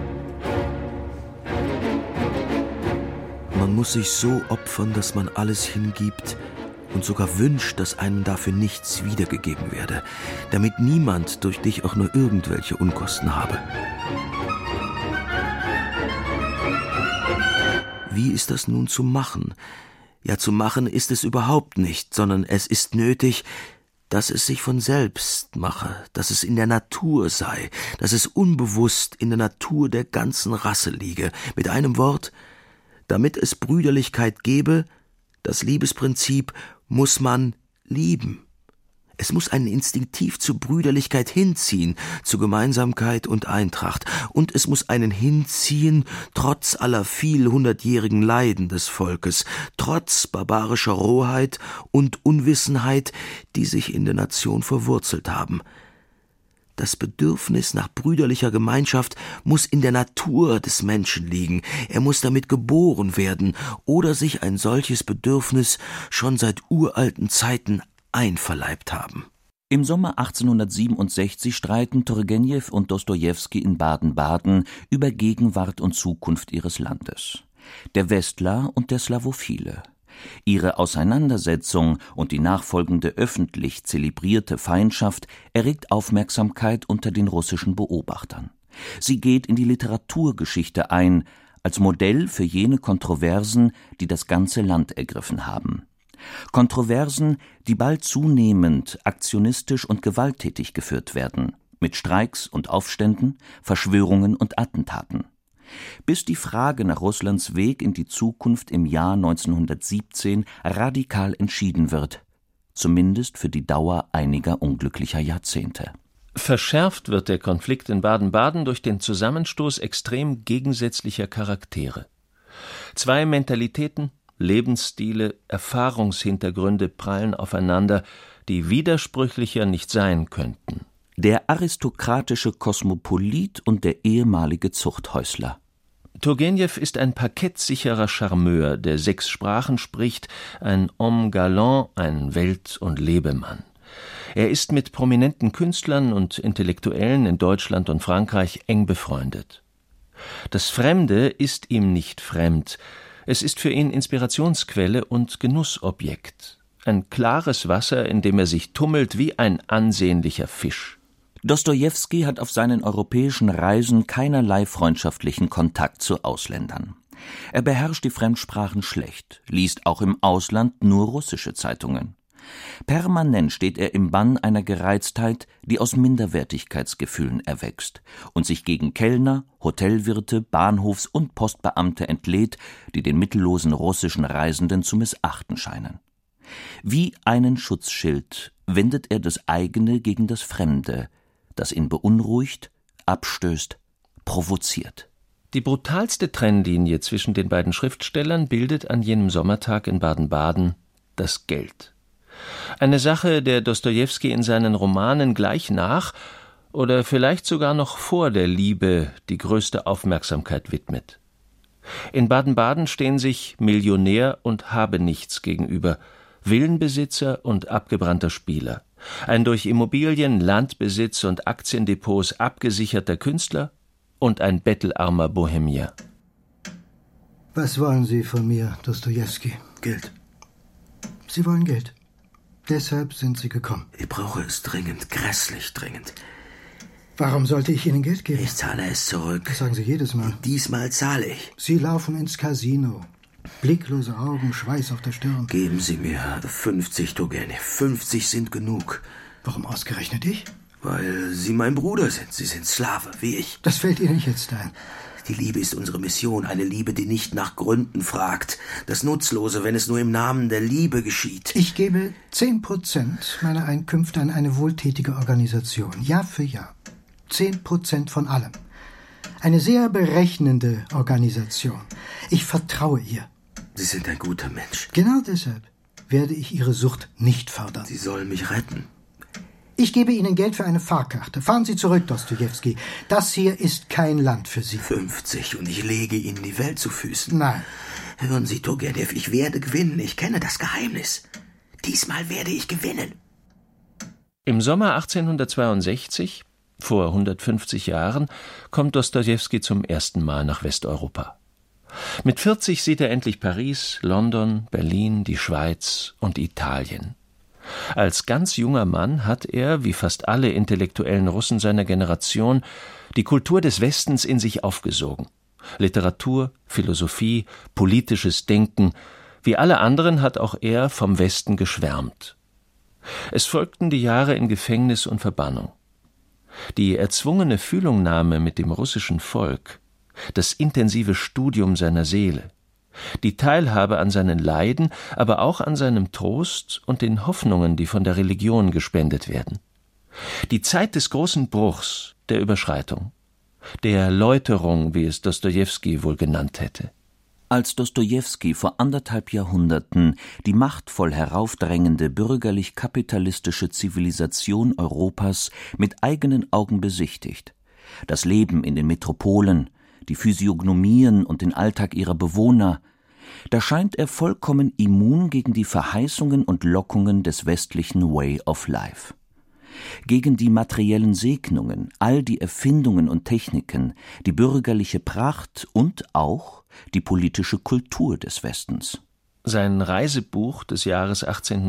Man muss sich so opfern, dass man alles hingibt und sogar wünscht, dass einem dafür nichts wiedergegeben werde, damit niemand durch dich auch nur irgendwelche Unkosten habe. Wie ist das nun zu machen? Ja, zu machen ist es überhaupt nicht, sondern es ist nötig, dass es sich von selbst mache, dass es in der Natur sei, dass es unbewusst in der Natur der ganzen Rasse liege. Mit einem Wort, damit es Brüderlichkeit gebe, das Liebesprinzip, muss man lieben. Es muss einen instinktiv zur Brüderlichkeit hinziehen, zu Gemeinsamkeit und Eintracht. Und es muss einen hinziehen, trotz aller vielhundertjährigen Leiden des Volkes, trotz barbarischer Rohheit und Unwissenheit, die sich in der Nation verwurzelt haben. Das Bedürfnis nach brüderlicher Gemeinschaft muss in der Natur des Menschen liegen. Er muss damit geboren werden oder sich ein solches Bedürfnis schon seit uralten Zeiten einverleibt haben. Im Sommer 1867 streiten Turgenew und Dostojewski in Baden-Baden über Gegenwart und Zukunft ihres Landes. Der Westler und der Slavophile. Ihre Auseinandersetzung und die nachfolgende öffentlich zelebrierte Feindschaft erregt Aufmerksamkeit unter den russischen Beobachtern. Sie geht in die Literaturgeschichte ein, als Modell für jene Kontroversen, die das ganze Land ergriffen haben. Kontroversen, die bald zunehmend aktionistisch und gewalttätig geführt werden, mit Streiks und Aufständen, Verschwörungen und Attentaten. Bis die Frage nach Russlands Weg in die Zukunft im Jahr 1917 radikal entschieden wird, zumindest für die Dauer einiger unglücklicher Jahrzehnte. Verschärft wird der Konflikt in Baden-Baden durch den Zusammenstoß extrem gegensätzlicher Charaktere. Zwei Mentalitäten, Lebensstile, Erfahrungshintergründe prallen aufeinander, die widersprüchlicher nicht sein könnten. Der aristokratische Kosmopolit und der ehemalige Zuchthäusler. Turgenew ist ein parkettsicherer Charmeur, der 6 Sprachen spricht, ein homme galant, ein Welt- und Lebemann. Er ist mit prominenten Künstlern und Intellektuellen in Deutschland und Frankreich eng befreundet. Das Fremde ist ihm nicht fremd. Es ist für ihn Inspirationsquelle und Genussobjekt. Ein klares Wasser, in dem er sich tummelt wie ein ansehnlicher Fisch. Dostojewski hat auf seinen europäischen Reisen keinerlei freundschaftlichen Kontakt zu Ausländern. Er beherrscht die Fremdsprachen schlecht, liest auch im Ausland nur russische Zeitungen. Permanent steht er im Bann einer Gereiztheit, die aus Minderwertigkeitsgefühlen erwächst und sich gegen Kellner, Hotelwirte, Bahnhofs- und Postbeamte entlädt, die den mittellosen russischen Reisenden zu missachten scheinen. Wie einen Schutzschild wendet er das eigene gegen das Fremde, das ihn beunruhigt, abstößt, provoziert. Die brutalste Trennlinie zwischen den beiden Schriftstellern bildet an jenem Sommertag in Baden-Baden das Geld. Eine Sache, der Dostojewski in seinen Romanen gleich nach oder vielleicht sogar noch vor der Liebe die größte Aufmerksamkeit widmet. In Baden-Baden stehen sich Millionär und Habenichts gegenüber, Villenbesitzer und abgebrannter Spieler, ein durch Immobilien, Landbesitz und Aktiendepots abgesicherter Künstler und ein bettelarmer Bohemier. Was wollen Sie von mir, Dostojewski? Geld. Sie wollen Geld. Deshalb sind Sie gekommen. Ich brauche es dringend, grässlich dringend. Warum sollte ich Ihnen Geld geben? Ich zahle es zurück. Das sagen Sie jedes Mal. Diesmal zahle ich. Sie laufen ins Casino. Blicklose Augen, Schweiß auf der Stirn. Geben Sie mir 50 Turgenev. 50 sind genug. Warum ausgerechnet ich? Weil Sie mein Bruder sind. Sie sind Slave, wie ich. Das fällt Ihnen jetzt ein. Die Liebe ist unsere Mission, eine Liebe, die nicht nach Gründen fragt. Das Nutzlose, wenn es nur im Namen der Liebe geschieht. Ich gebe 10% meiner Einkünfte an eine wohltätige Organisation, Jahr für Jahr. 10% von allem. Eine sehr berechnende Organisation. Ich vertraue ihr. Sie sind ein guter Mensch. Genau deshalb werde ich Ihre Sucht nicht fördern. Sie sollen mich retten. Ich gebe Ihnen Geld für eine Fahrkarte. Fahren Sie zurück, Dostojewski. Das hier ist kein Land für Sie. 50 und ich lege Ihnen die Welt zu Füßen. Nein. Hören Sie, Turgenev, ich werde gewinnen. Ich kenne das Geheimnis. Diesmal werde ich gewinnen. Im Sommer 1862, vor 150 Jahren, kommt Dostojewski zum ersten Mal nach Westeuropa. Mit 40 sieht er endlich Paris, London, Berlin, die Schweiz und Italien. Als ganz junger Mann hat er, wie fast alle intellektuellen Russen seiner Generation, die Kultur des Westens in sich aufgesogen. Literatur, Philosophie, politisches Denken, wie alle anderen hat auch er vom Westen geschwärmt. Es folgten die Jahre in Gefängnis und Verbannung. Die erzwungene Fühlungnahme mit dem russischen Volk, das intensive Studium seiner Seele, die Teilhabe an seinen Leiden, aber auch an seinem Trost und den Hoffnungen, die von der Religion gespendet werden. Die Zeit des großen Bruchs, der Überschreitung, der Läuterung, wie es Dostojewski wohl genannt hätte. Als Dostojewski vor 1,5 Jahrhunderten die machtvoll heraufdrängende bürgerlich-kapitalistische Zivilisation Europas mit eigenen Augen besichtigt, das Leben in den Metropolen, die Physiognomien und den Alltag ihrer Bewohner, da scheint er vollkommen immun gegen die Verheißungen und Lockungen des westlichen Way of Life. Gegen die materiellen Segnungen, all die Erfindungen und Techniken, die bürgerliche Pracht und auch die politische Kultur des Westens. Sein Reisebuch des Jahres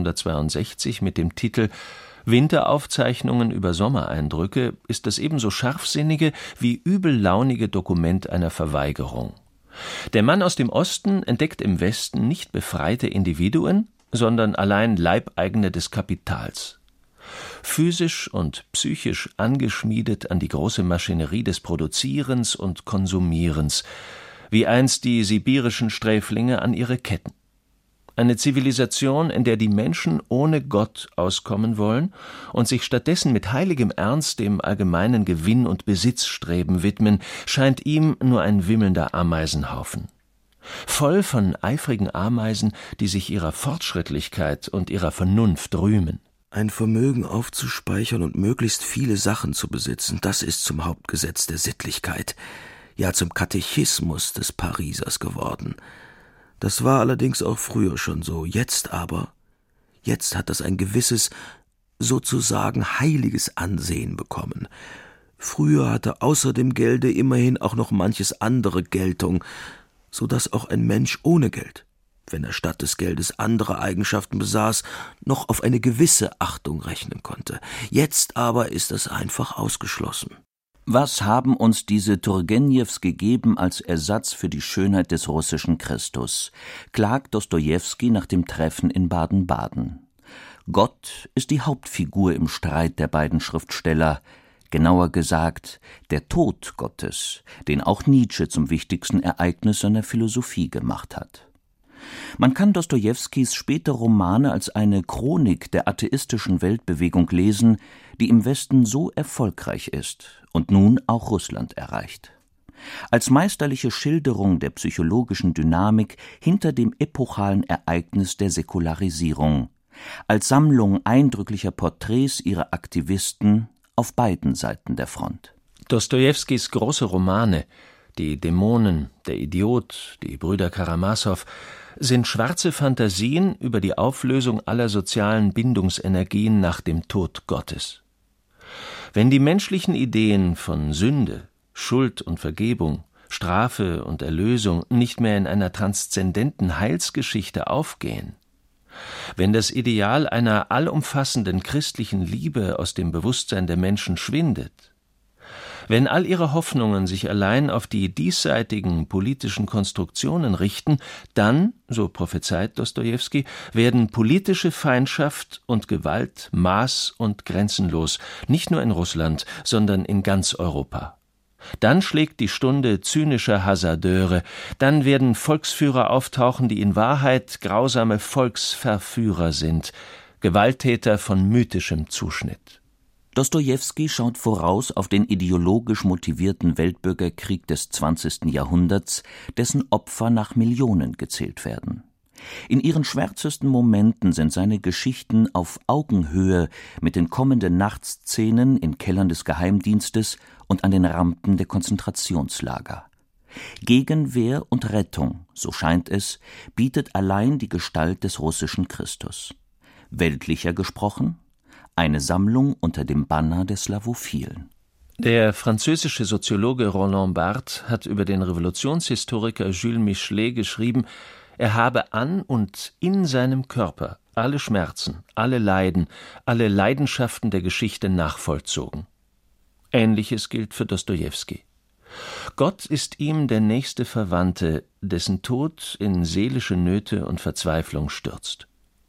1862 mit dem Titel Winteraufzeichnungen über Sommereindrücke ist das ebenso scharfsinnige wie übellaunige Dokument einer Verweigerung. Der Mann aus dem Osten entdeckt im Westen nicht befreite Individuen, sondern allein Leibeigene des Kapitals. Physisch und psychisch angeschmiedet an die große Maschinerie des Produzierens und Konsumierens, wie einst die sibirischen Sträflinge an ihre Ketten. Eine Zivilisation, in der die Menschen ohne Gott auskommen wollen und sich stattdessen mit heiligem Ernst dem allgemeinen Gewinn- und Besitzstreben widmen, scheint ihm nur ein wimmelnder Ameisenhaufen. Voll von eifrigen Ameisen, die sich ihrer Fortschrittlichkeit und ihrer Vernunft rühmen. Ein Vermögen aufzuspeichern und möglichst viele Sachen zu besitzen, das ist zum Hauptgesetz der Sittlichkeit, ja zum Katechismus des Parisers geworden. Das war allerdings auch früher schon so, jetzt hat das ein gewisses, sozusagen heiliges Ansehen bekommen. Früher hatte außer dem Gelde immerhin auch noch manches andere Geltung, so dass auch ein Mensch ohne Geld, wenn er statt des Geldes andere Eigenschaften besaß, noch auf eine gewisse Achtung rechnen konnte. Jetzt aber ist es einfach ausgeschlossen. Was haben uns diese Turgenjews gegeben als Ersatz für die Schönheit des russischen Christus, klagt Dostojewski nach dem Treffen in Baden-Baden. Gott ist die Hauptfigur im Streit der beiden Schriftsteller, genauer gesagt der Tod Gottes, den auch Nietzsche zum wichtigsten Ereignis seiner Philosophie gemacht hat. Man kann Dostojewskis späte Romane als eine Chronik der atheistischen Weltbewegung lesen, die im Westen so erfolgreich ist und nun auch Russland erreicht. Als meisterliche Schilderung der psychologischen Dynamik hinter dem epochalen Ereignis der Säkularisierung, als Sammlung eindrücklicher Porträts ihrer Aktivisten auf beiden Seiten der Front. Dostojewskis große Romane, die Dämonen, der Idiot, die Brüder Karamasow sind schwarze Fantasien über die Auflösung aller sozialen Bindungsenergien nach dem Tod Gottes. Wenn die menschlichen Ideen von Sünde, Schuld und Vergebung, Strafe und Erlösung nicht mehr in einer transzendenten Heilsgeschichte aufgehen, wenn das Ideal einer allumfassenden christlichen Liebe aus dem Bewusstsein der Menschen schwindet, wenn all ihre Hoffnungen sich allein auf die diesseitigen politischen Konstruktionen richten, dann, so prophezeit Dostojewski, werden politische Feindschaft und Gewalt maß- und grenzenlos, nicht nur in Russland, sondern in ganz Europa. Dann schlägt die Stunde zynischer Hasardeure, dann werden Volksführer auftauchen, die in Wahrheit grausame Volksverführer sind, Gewalttäter von mythischem Zuschnitt. Dostojewski schaut voraus auf den ideologisch motivierten Weltbürgerkrieg des 20. Jahrhunderts, dessen Opfer nach Millionen gezählt werden. In ihren schwärzesten Momenten sind seine Geschichten auf Augenhöhe mit den kommenden Nachtszenen in Kellern des Geheimdienstes und an den Rampen der Konzentrationslager. Gegenwehr und Rettung, so scheint es, bietet allein die Gestalt des russischen Christus. Weltlicher gesprochen: eine Sammlung unter dem Banner der Slawophilen. Der französische Soziologe Roland Barthes hat über den Revolutionshistoriker Jules Michelet geschrieben, er habe an und in seinem Körper alle Schmerzen, alle Leiden, alle Leidenschaften der Geschichte nachvollzogen. Ähnliches gilt für Dostojewski. Gott ist ihm der nächste Verwandte, dessen Tod in seelische Nöte und Verzweiflung stürzt.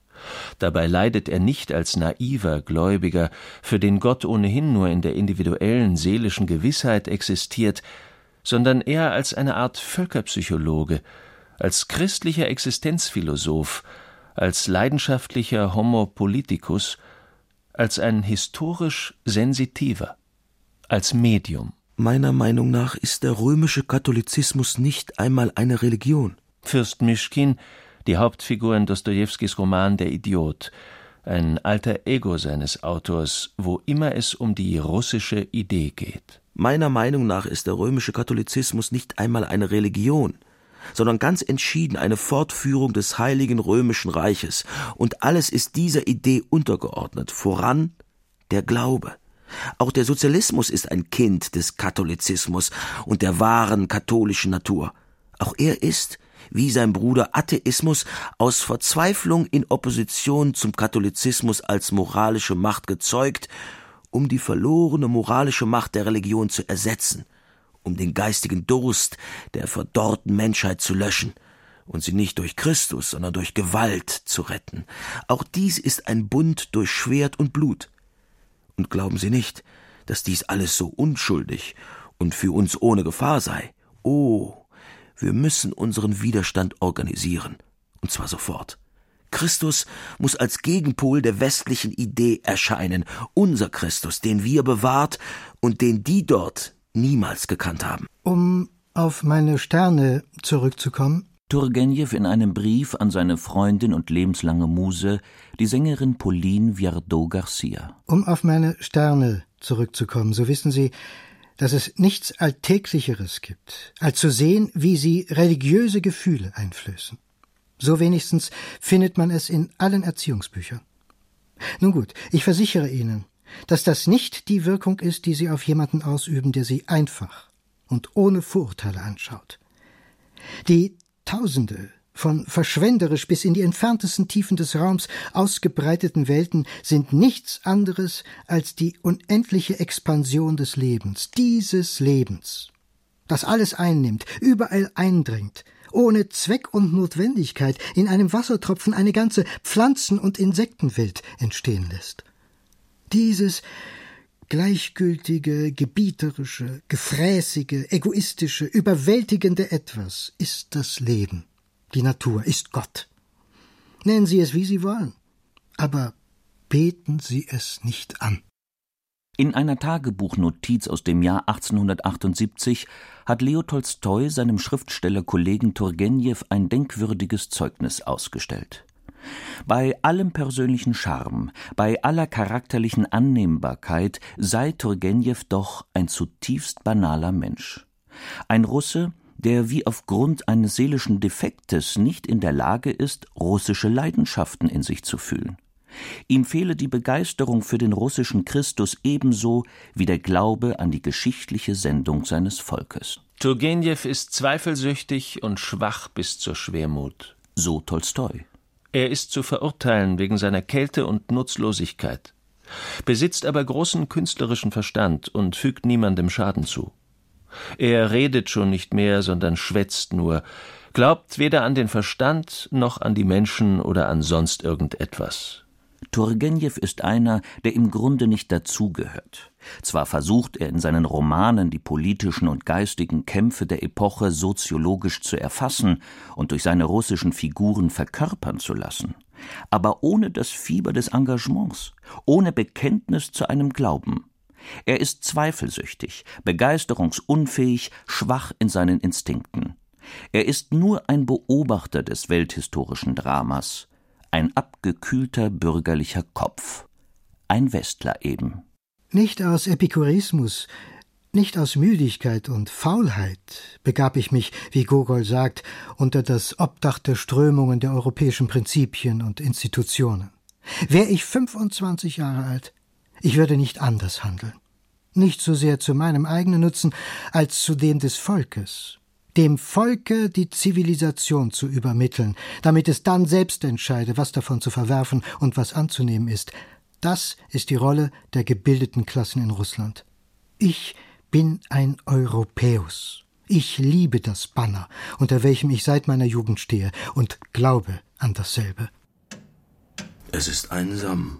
Dabei leidet er nicht als naiver Gläubiger, für den Gott ohnehin nur in der individuellen seelischen Gewissheit existiert, sondern eher als eine Art Völkerpsychologe, als christlicher Existenzphilosoph, als leidenschaftlicher Homo politicus, als ein historisch Sensitiver, als Medium. Meiner Meinung nach ist der römische Katholizismus nicht einmal eine Religion. Fürst Mischkin, die Hauptfigur in Dostojewskis Roman Der Idiot, ein alter Ego seines Autors, wo immer es um die russische Idee geht. Meiner Meinung nach ist der römische Katholizismus nicht einmal eine Religion, sondern ganz entschieden eine Fortführung des Heiligen Römischen Reiches, und alles ist dieser Idee untergeordnet, voran der Glaube. Auch der Sozialismus ist ein Kind des Katholizismus und der wahren katholischen Natur. Auch er ist, wie sein Bruder Atheismus, aus Verzweiflung in Opposition zum Katholizismus als moralische Macht gezeugt, um die verlorene moralische Macht der Religion zu ersetzen, um den geistigen Durst der verdorrten Menschheit zu löschen und sie nicht durch Christus, sondern durch Gewalt zu retten. Auch dies ist ein Bund durch Schwert und Blut. Und glauben Sie nicht, dass dies alles so unschuldig und für uns ohne Gefahr sei. Oh, wir müssen unseren Widerstand organisieren, und zwar sofort. Christus muss als Gegenpol der westlichen Idee erscheinen, unser Christus, den wir bewahrt und den die dort niemals gekannt haben. Um auf meine Sterne zurückzukommen. Turgenev in einem Brief an seine Freundin und lebenslange Muse, die Sängerin Pauline Viardot-Garcia. Um auf meine Sterne zurückzukommen, so wissen Sie, dass es nichts Alltäglicheres gibt, als zu sehen, wie sie religiöse Gefühle einflößen. So wenigstens findet man es in allen Erziehungsbüchern. Nun gut, ich versichere Ihnen, dass das nicht die Wirkung ist, die Sie auf jemanden ausüben, der Sie einfach und ohne Vorurteile anschaut. Die Tausende von verschwenderisch bis in die entferntesten Tiefen des Raums ausgebreiteten Welten sind nichts anderes als die unendliche Expansion des Lebens, dieses Lebens, das alles einnimmt, überall eindringt, ohne Zweck und Notwendigkeit in einem Wassertropfen eine ganze Pflanzen- und Insektenwelt entstehen lässt. Dieses gleichgültige, gebieterische, gefräßige, egoistische, überwältigende Etwas ist das Leben. Die Natur ist Gott. Nennen Sie es, wie Sie wollen, aber beten Sie es nicht an. In einer Tagebuchnotiz aus dem Jahr 1878 hat Leo Tolstoi seinem Schriftstellerkollegen Turgenev ein denkwürdiges Zeugnis ausgestellt. Bei allem persönlichen Charme, bei aller charakterlichen Annehmbarkeit sei Turgenev doch ein zutiefst banaler Mensch. Ein Russe, der wie aufgrund eines seelischen Defektes nicht in der Lage ist, russische Leidenschaften in sich zu fühlen. Ihm fehle die Begeisterung für den russischen Christus ebenso wie der Glaube an die geschichtliche Sendung seines Volkes. Turgenew ist zweifelsüchtig und schwach bis zur Schwermut. So Tolstoi. Er ist zu verurteilen wegen seiner Kälte und Nutzlosigkeit, besitzt aber großen künstlerischen Verstand und fügt niemandem Schaden zu. Er redet schon nicht mehr, sondern schwätzt nur, glaubt weder an den Verstand noch an die Menschen oder an sonst irgendetwas. Turgenew ist einer, der im Grunde nicht dazugehört. Zwar versucht er in seinen Romanen die politischen und geistigen Kämpfe der Epoche soziologisch zu erfassen und durch seine russischen Figuren verkörpern zu lassen, aber ohne das Fieber des Engagements, ohne Bekenntnis zu einem Glauben. Er ist zweifelsüchtig, begeisterungsunfähig, schwach in seinen Instinkten. Er ist nur ein Beobachter des welthistorischen Dramas, ein abgekühlter bürgerlicher Kopf, ein Westler eben. Nicht aus Epikureismus, nicht aus Müdigkeit und Faulheit begab ich mich, wie Gogol sagt, unter das Obdach der Strömungen der europäischen Prinzipien und Institutionen. Wär ich 25 Jahre alt, ich würde nicht anders handeln. Nicht so sehr zu meinem eigenen Nutzen, als zu dem des Volkes. Dem Volke die Zivilisation zu übermitteln, damit es dann selbst entscheide, was davon zu verwerfen und was anzunehmen ist. Das ist die Rolle der gebildeten Klassen in Russland. Ich bin ein Europäus. Ich liebe das Banner, unter welchem ich seit meiner Jugend stehe, und glaube an dasselbe. Es ist einsam.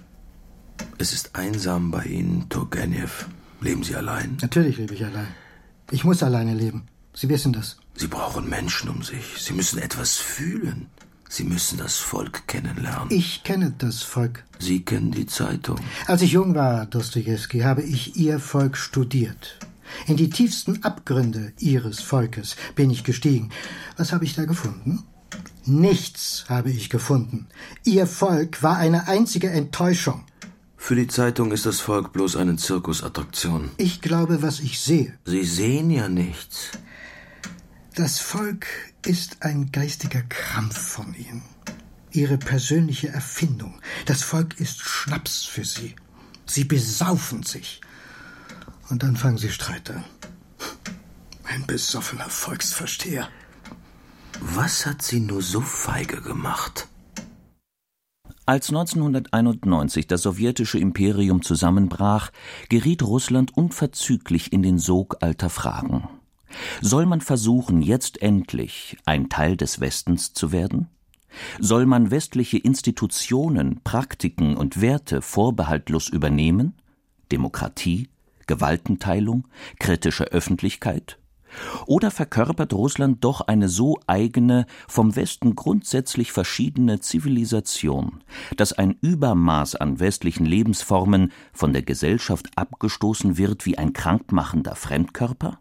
Es ist einsam bei Ihnen, Turgenew. Leben Sie allein? Natürlich lebe ich allein. Ich muss alleine leben. Sie wissen das. Sie brauchen Menschen um sich. Sie müssen etwas fühlen. Sie müssen das Volk kennenlernen. Ich kenne das Volk. Sie kennen die Zeitung. Als ich jung war, Dostojewski, habe ich Ihr Volk studiert. In die tiefsten Abgründe Ihres Volkes bin ich gestiegen. Was habe ich da gefunden? Nichts habe ich gefunden. Ihr Volk war eine einzige Enttäuschung. Für die Zeitung ist das Volk bloß eine Zirkusattraktion. Ich glaube, was ich sehe. Sie sehen ja nichts. Das Volk ist ein geistiger Krampf von ihnen. Ihre persönliche Erfindung. Das Volk ist Schnaps für sie. Sie besaufen sich. Und dann fangen sie Streit an. Ein besoffener Volksversteher. Was hat sie nur so feige gemacht? Als 1991 das sowjetische Imperium zusammenbrach, geriet Russland unverzüglich in den Sog alter Fragen. Soll man versuchen, jetzt endlich ein Teil des Westens zu werden? Soll man westliche Institutionen, Praktiken und Werte vorbehaltlos übernehmen? Demokratie, Gewaltenteilung, kritische Öffentlichkeit? Oder verkörpert Russland doch eine so eigene, vom Westen grundsätzlich verschiedene Zivilisation, dass ein Übermaß an westlichen Lebensformen von der Gesellschaft abgestoßen wird wie ein krankmachender Fremdkörper?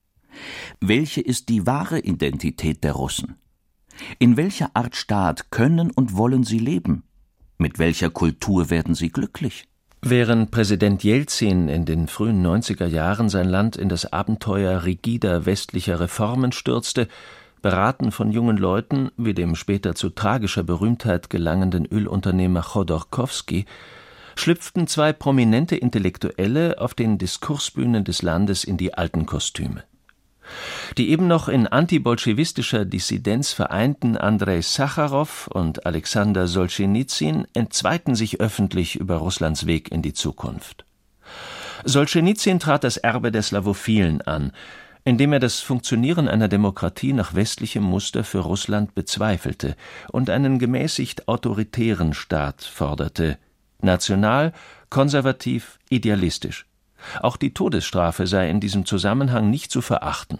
Welche ist die wahre Identität der Russen? In welcher Art Staat können und wollen sie leben? Mit welcher Kultur werden sie glücklich? Während Präsident Jelzin in den frühen 90er Jahren sein Land in das Abenteuer rigider westlicher Reformen stürzte, beraten von jungen Leuten wie dem später zu tragischer Berühmtheit gelangenden Ölunternehmer Chodorkowski, schlüpften zwei prominente Intellektuelle auf den Diskursbühnen des Landes in die alten Kostüme. Die eben noch in antibolschewistischer Dissidenz vereinten Andrei Sacharow und Alexander Solschenizyn entzweiten sich öffentlich über Russlands Weg in die Zukunft. Solschenizyn trat das Erbe der Slawophilen an, indem er das Funktionieren einer Demokratie nach westlichem Muster für Russland bezweifelte und einen gemäßigt autoritären Staat forderte, national, konservativ, idealistisch. Auch die Todesstrafe sei in diesem Zusammenhang nicht zu verachten.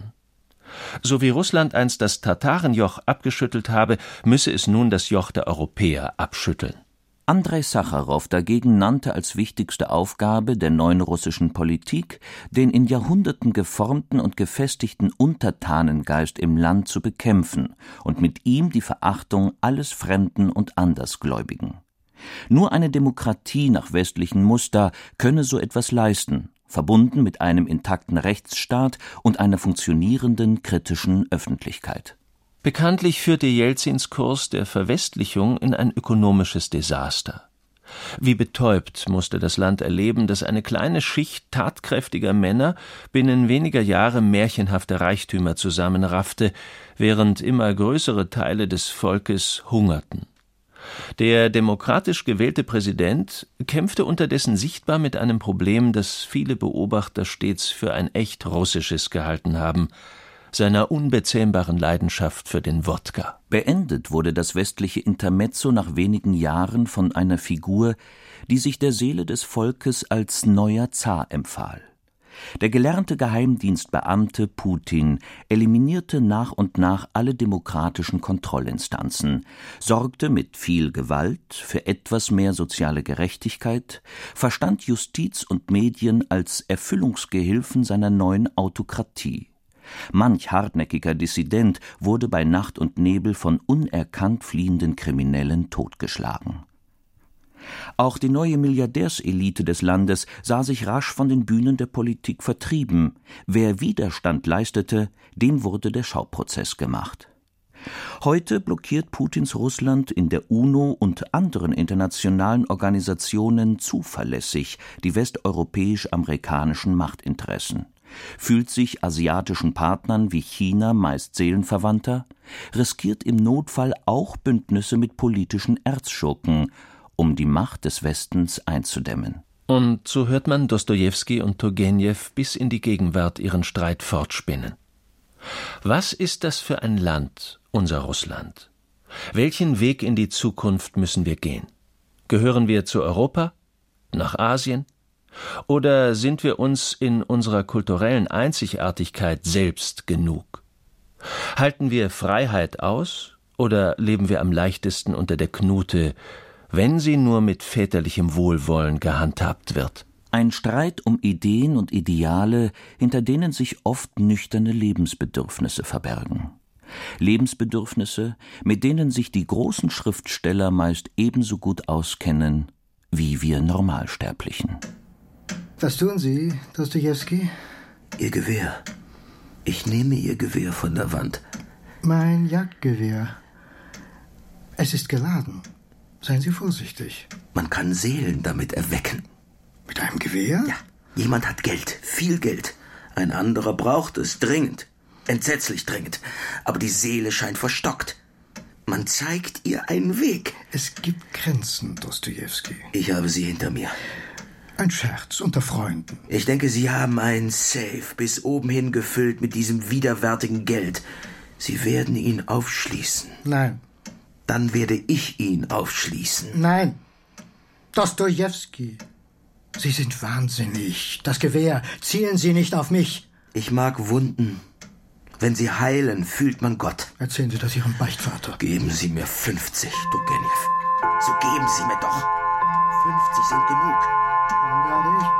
So wie Russland einst das Tatarenjoch abgeschüttelt habe, müsse es nun das Joch der Europäer abschütteln. Andrei Sacharow dagegen nannte als wichtigste Aufgabe der neuen russischen Politik, den in Jahrhunderten geformten und gefestigten Untertanengeist im Land zu bekämpfen und mit ihm die Verachtung alles Fremden und Andersgläubigen. Nur eine Demokratie nach westlichem Muster könne so etwas leisten verbunden mit einem intakten Rechtsstaat und einer funktionierenden kritischen Öffentlichkeit. Bekanntlich führte Jelzins Kurs der Verwestlichung in ein ökonomisches Desaster. Wie betäubt musste das Land erleben, dass eine kleine Schicht tatkräftiger Männer binnen weniger Jahre märchenhafte Reichtümer zusammenraffte, während immer größere Teile des Volkes hungerten. Der demokratisch gewählte Präsident kämpfte unterdessen sichtbar mit einem Problem, das viele Beobachter stets für ein echt russisches gehalten haben: seiner unbezähmbaren Leidenschaft für den Wodka. Beendet wurde das westliche Intermezzo nach wenigen Jahren von einer Figur, die sich der Seele des Volkes als neuer Zar empfahl. Der gelernte Geheimdienstbeamte Putin eliminierte nach und nach alle demokratischen Kontrollinstanzen, sorgte mit viel Gewalt für etwas mehr soziale Gerechtigkeit, verstand Justiz und Medien als Erfüllungsgehilfen seiner neuen Autokratie. Manch hartnäckiger Dissident wurde bei Nacht und Nebel von unerkannt fliehenden Kriminellen totgeschlagen. Auch die neue Milliardärselite des Landes sah sich rasch von den Bühnen der Politik vertrieben. Wer Widerstand leistete, dem wurde der Schauprozess gemacht. Heute blockiert Putins Russland in der UNO und anderen internationalen Organisationen zuverlässig die westeuropäisch-amerikanischen Machtinteressen, fühlt sich asiatischen Partnern wie China meist seelenverwandter, riskiert im Notfall auch Bündnisse mit politischen Erzschurken, um die Macht des Westens einzudämmen. Und so hört man Dostojewski und Turgenew bis in die Gegenwart ihren Streit fortspinnen. Was ist das für ein Land, unser Russland? Welchen Weg in die Zukunft müssen wir gehen? Gehören wir zu Europa? Nach Asien? Oder sind wir uns in unserer kulturellen Einzigartigkeit selbst genug? Halten wir Freiheit aus oder leben wir am leichtesten unter der Knute, wenn sie nur mit väterlichem Wohlwollen gehandhabt wird? Ein Streit um Ideen und Ideale, hinter denen sich oft nüchterne Lebensbedürfnisse verbergen. Lebensbedürfnisse, mit denen sich die großen Schriftsteller meist ebenso gut auskennen wie wir Normalsterblichen. Was tun Sie, Dostojewski? Ihr Gewehr. Ich nehme Ihr Gewehr von der Wand. Mein Jagdgewehr. Es ist geladen. Seien Sie vorsichtig. Man kann Seelen damit erwecken. Mit einem Gewehr? Ja, jemand hat Geld, viel Geld. Ein anderer braucht es, dringend. Entsetzlich dringend. Aber die Seele scheint verstockt. Man zeigt ihr einen Weg. Es gibt Grenzen, Dostojewski. Ich habe sie hinter mir. Ein Scherz unter Freunden. Ich denke, Sie haben einen Safe bis oben hin gefüllt mit diesem widerwärtigen Geld. Sie werden ihn aufschließen. Nein. Dann werde ich ihn aufschließen. Nein. Dostojewski, Sie sind wahnsinnig. Das Gewehr, zielen Sie nicht auf mich. Ich mag Wunden. Wenn sie heilen, fühlt man Gott. Erzählen Sie das Ihrem Beichtvater. Geben Sie mir 50, Turgenew. So geben Sie mir doch. 50 sind genug. Warum gerade ich?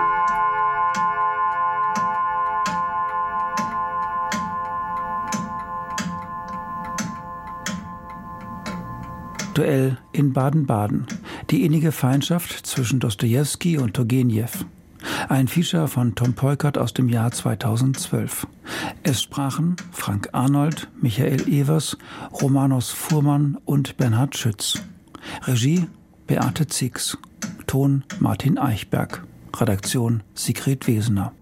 Duell in Baden-Baden. Die innige Feindschaft zwischen Dostojewski und Turgenew. Ein Feature von Tom Peukert aus dem Jahr 2012. Es sprachen Frank Arnold, Michael Evers, Romanos Fuhrmann und Bernhard Schütz. Regie Beate Zix. Ton Martin Eichberg. Redaktion Sigrid Wesener.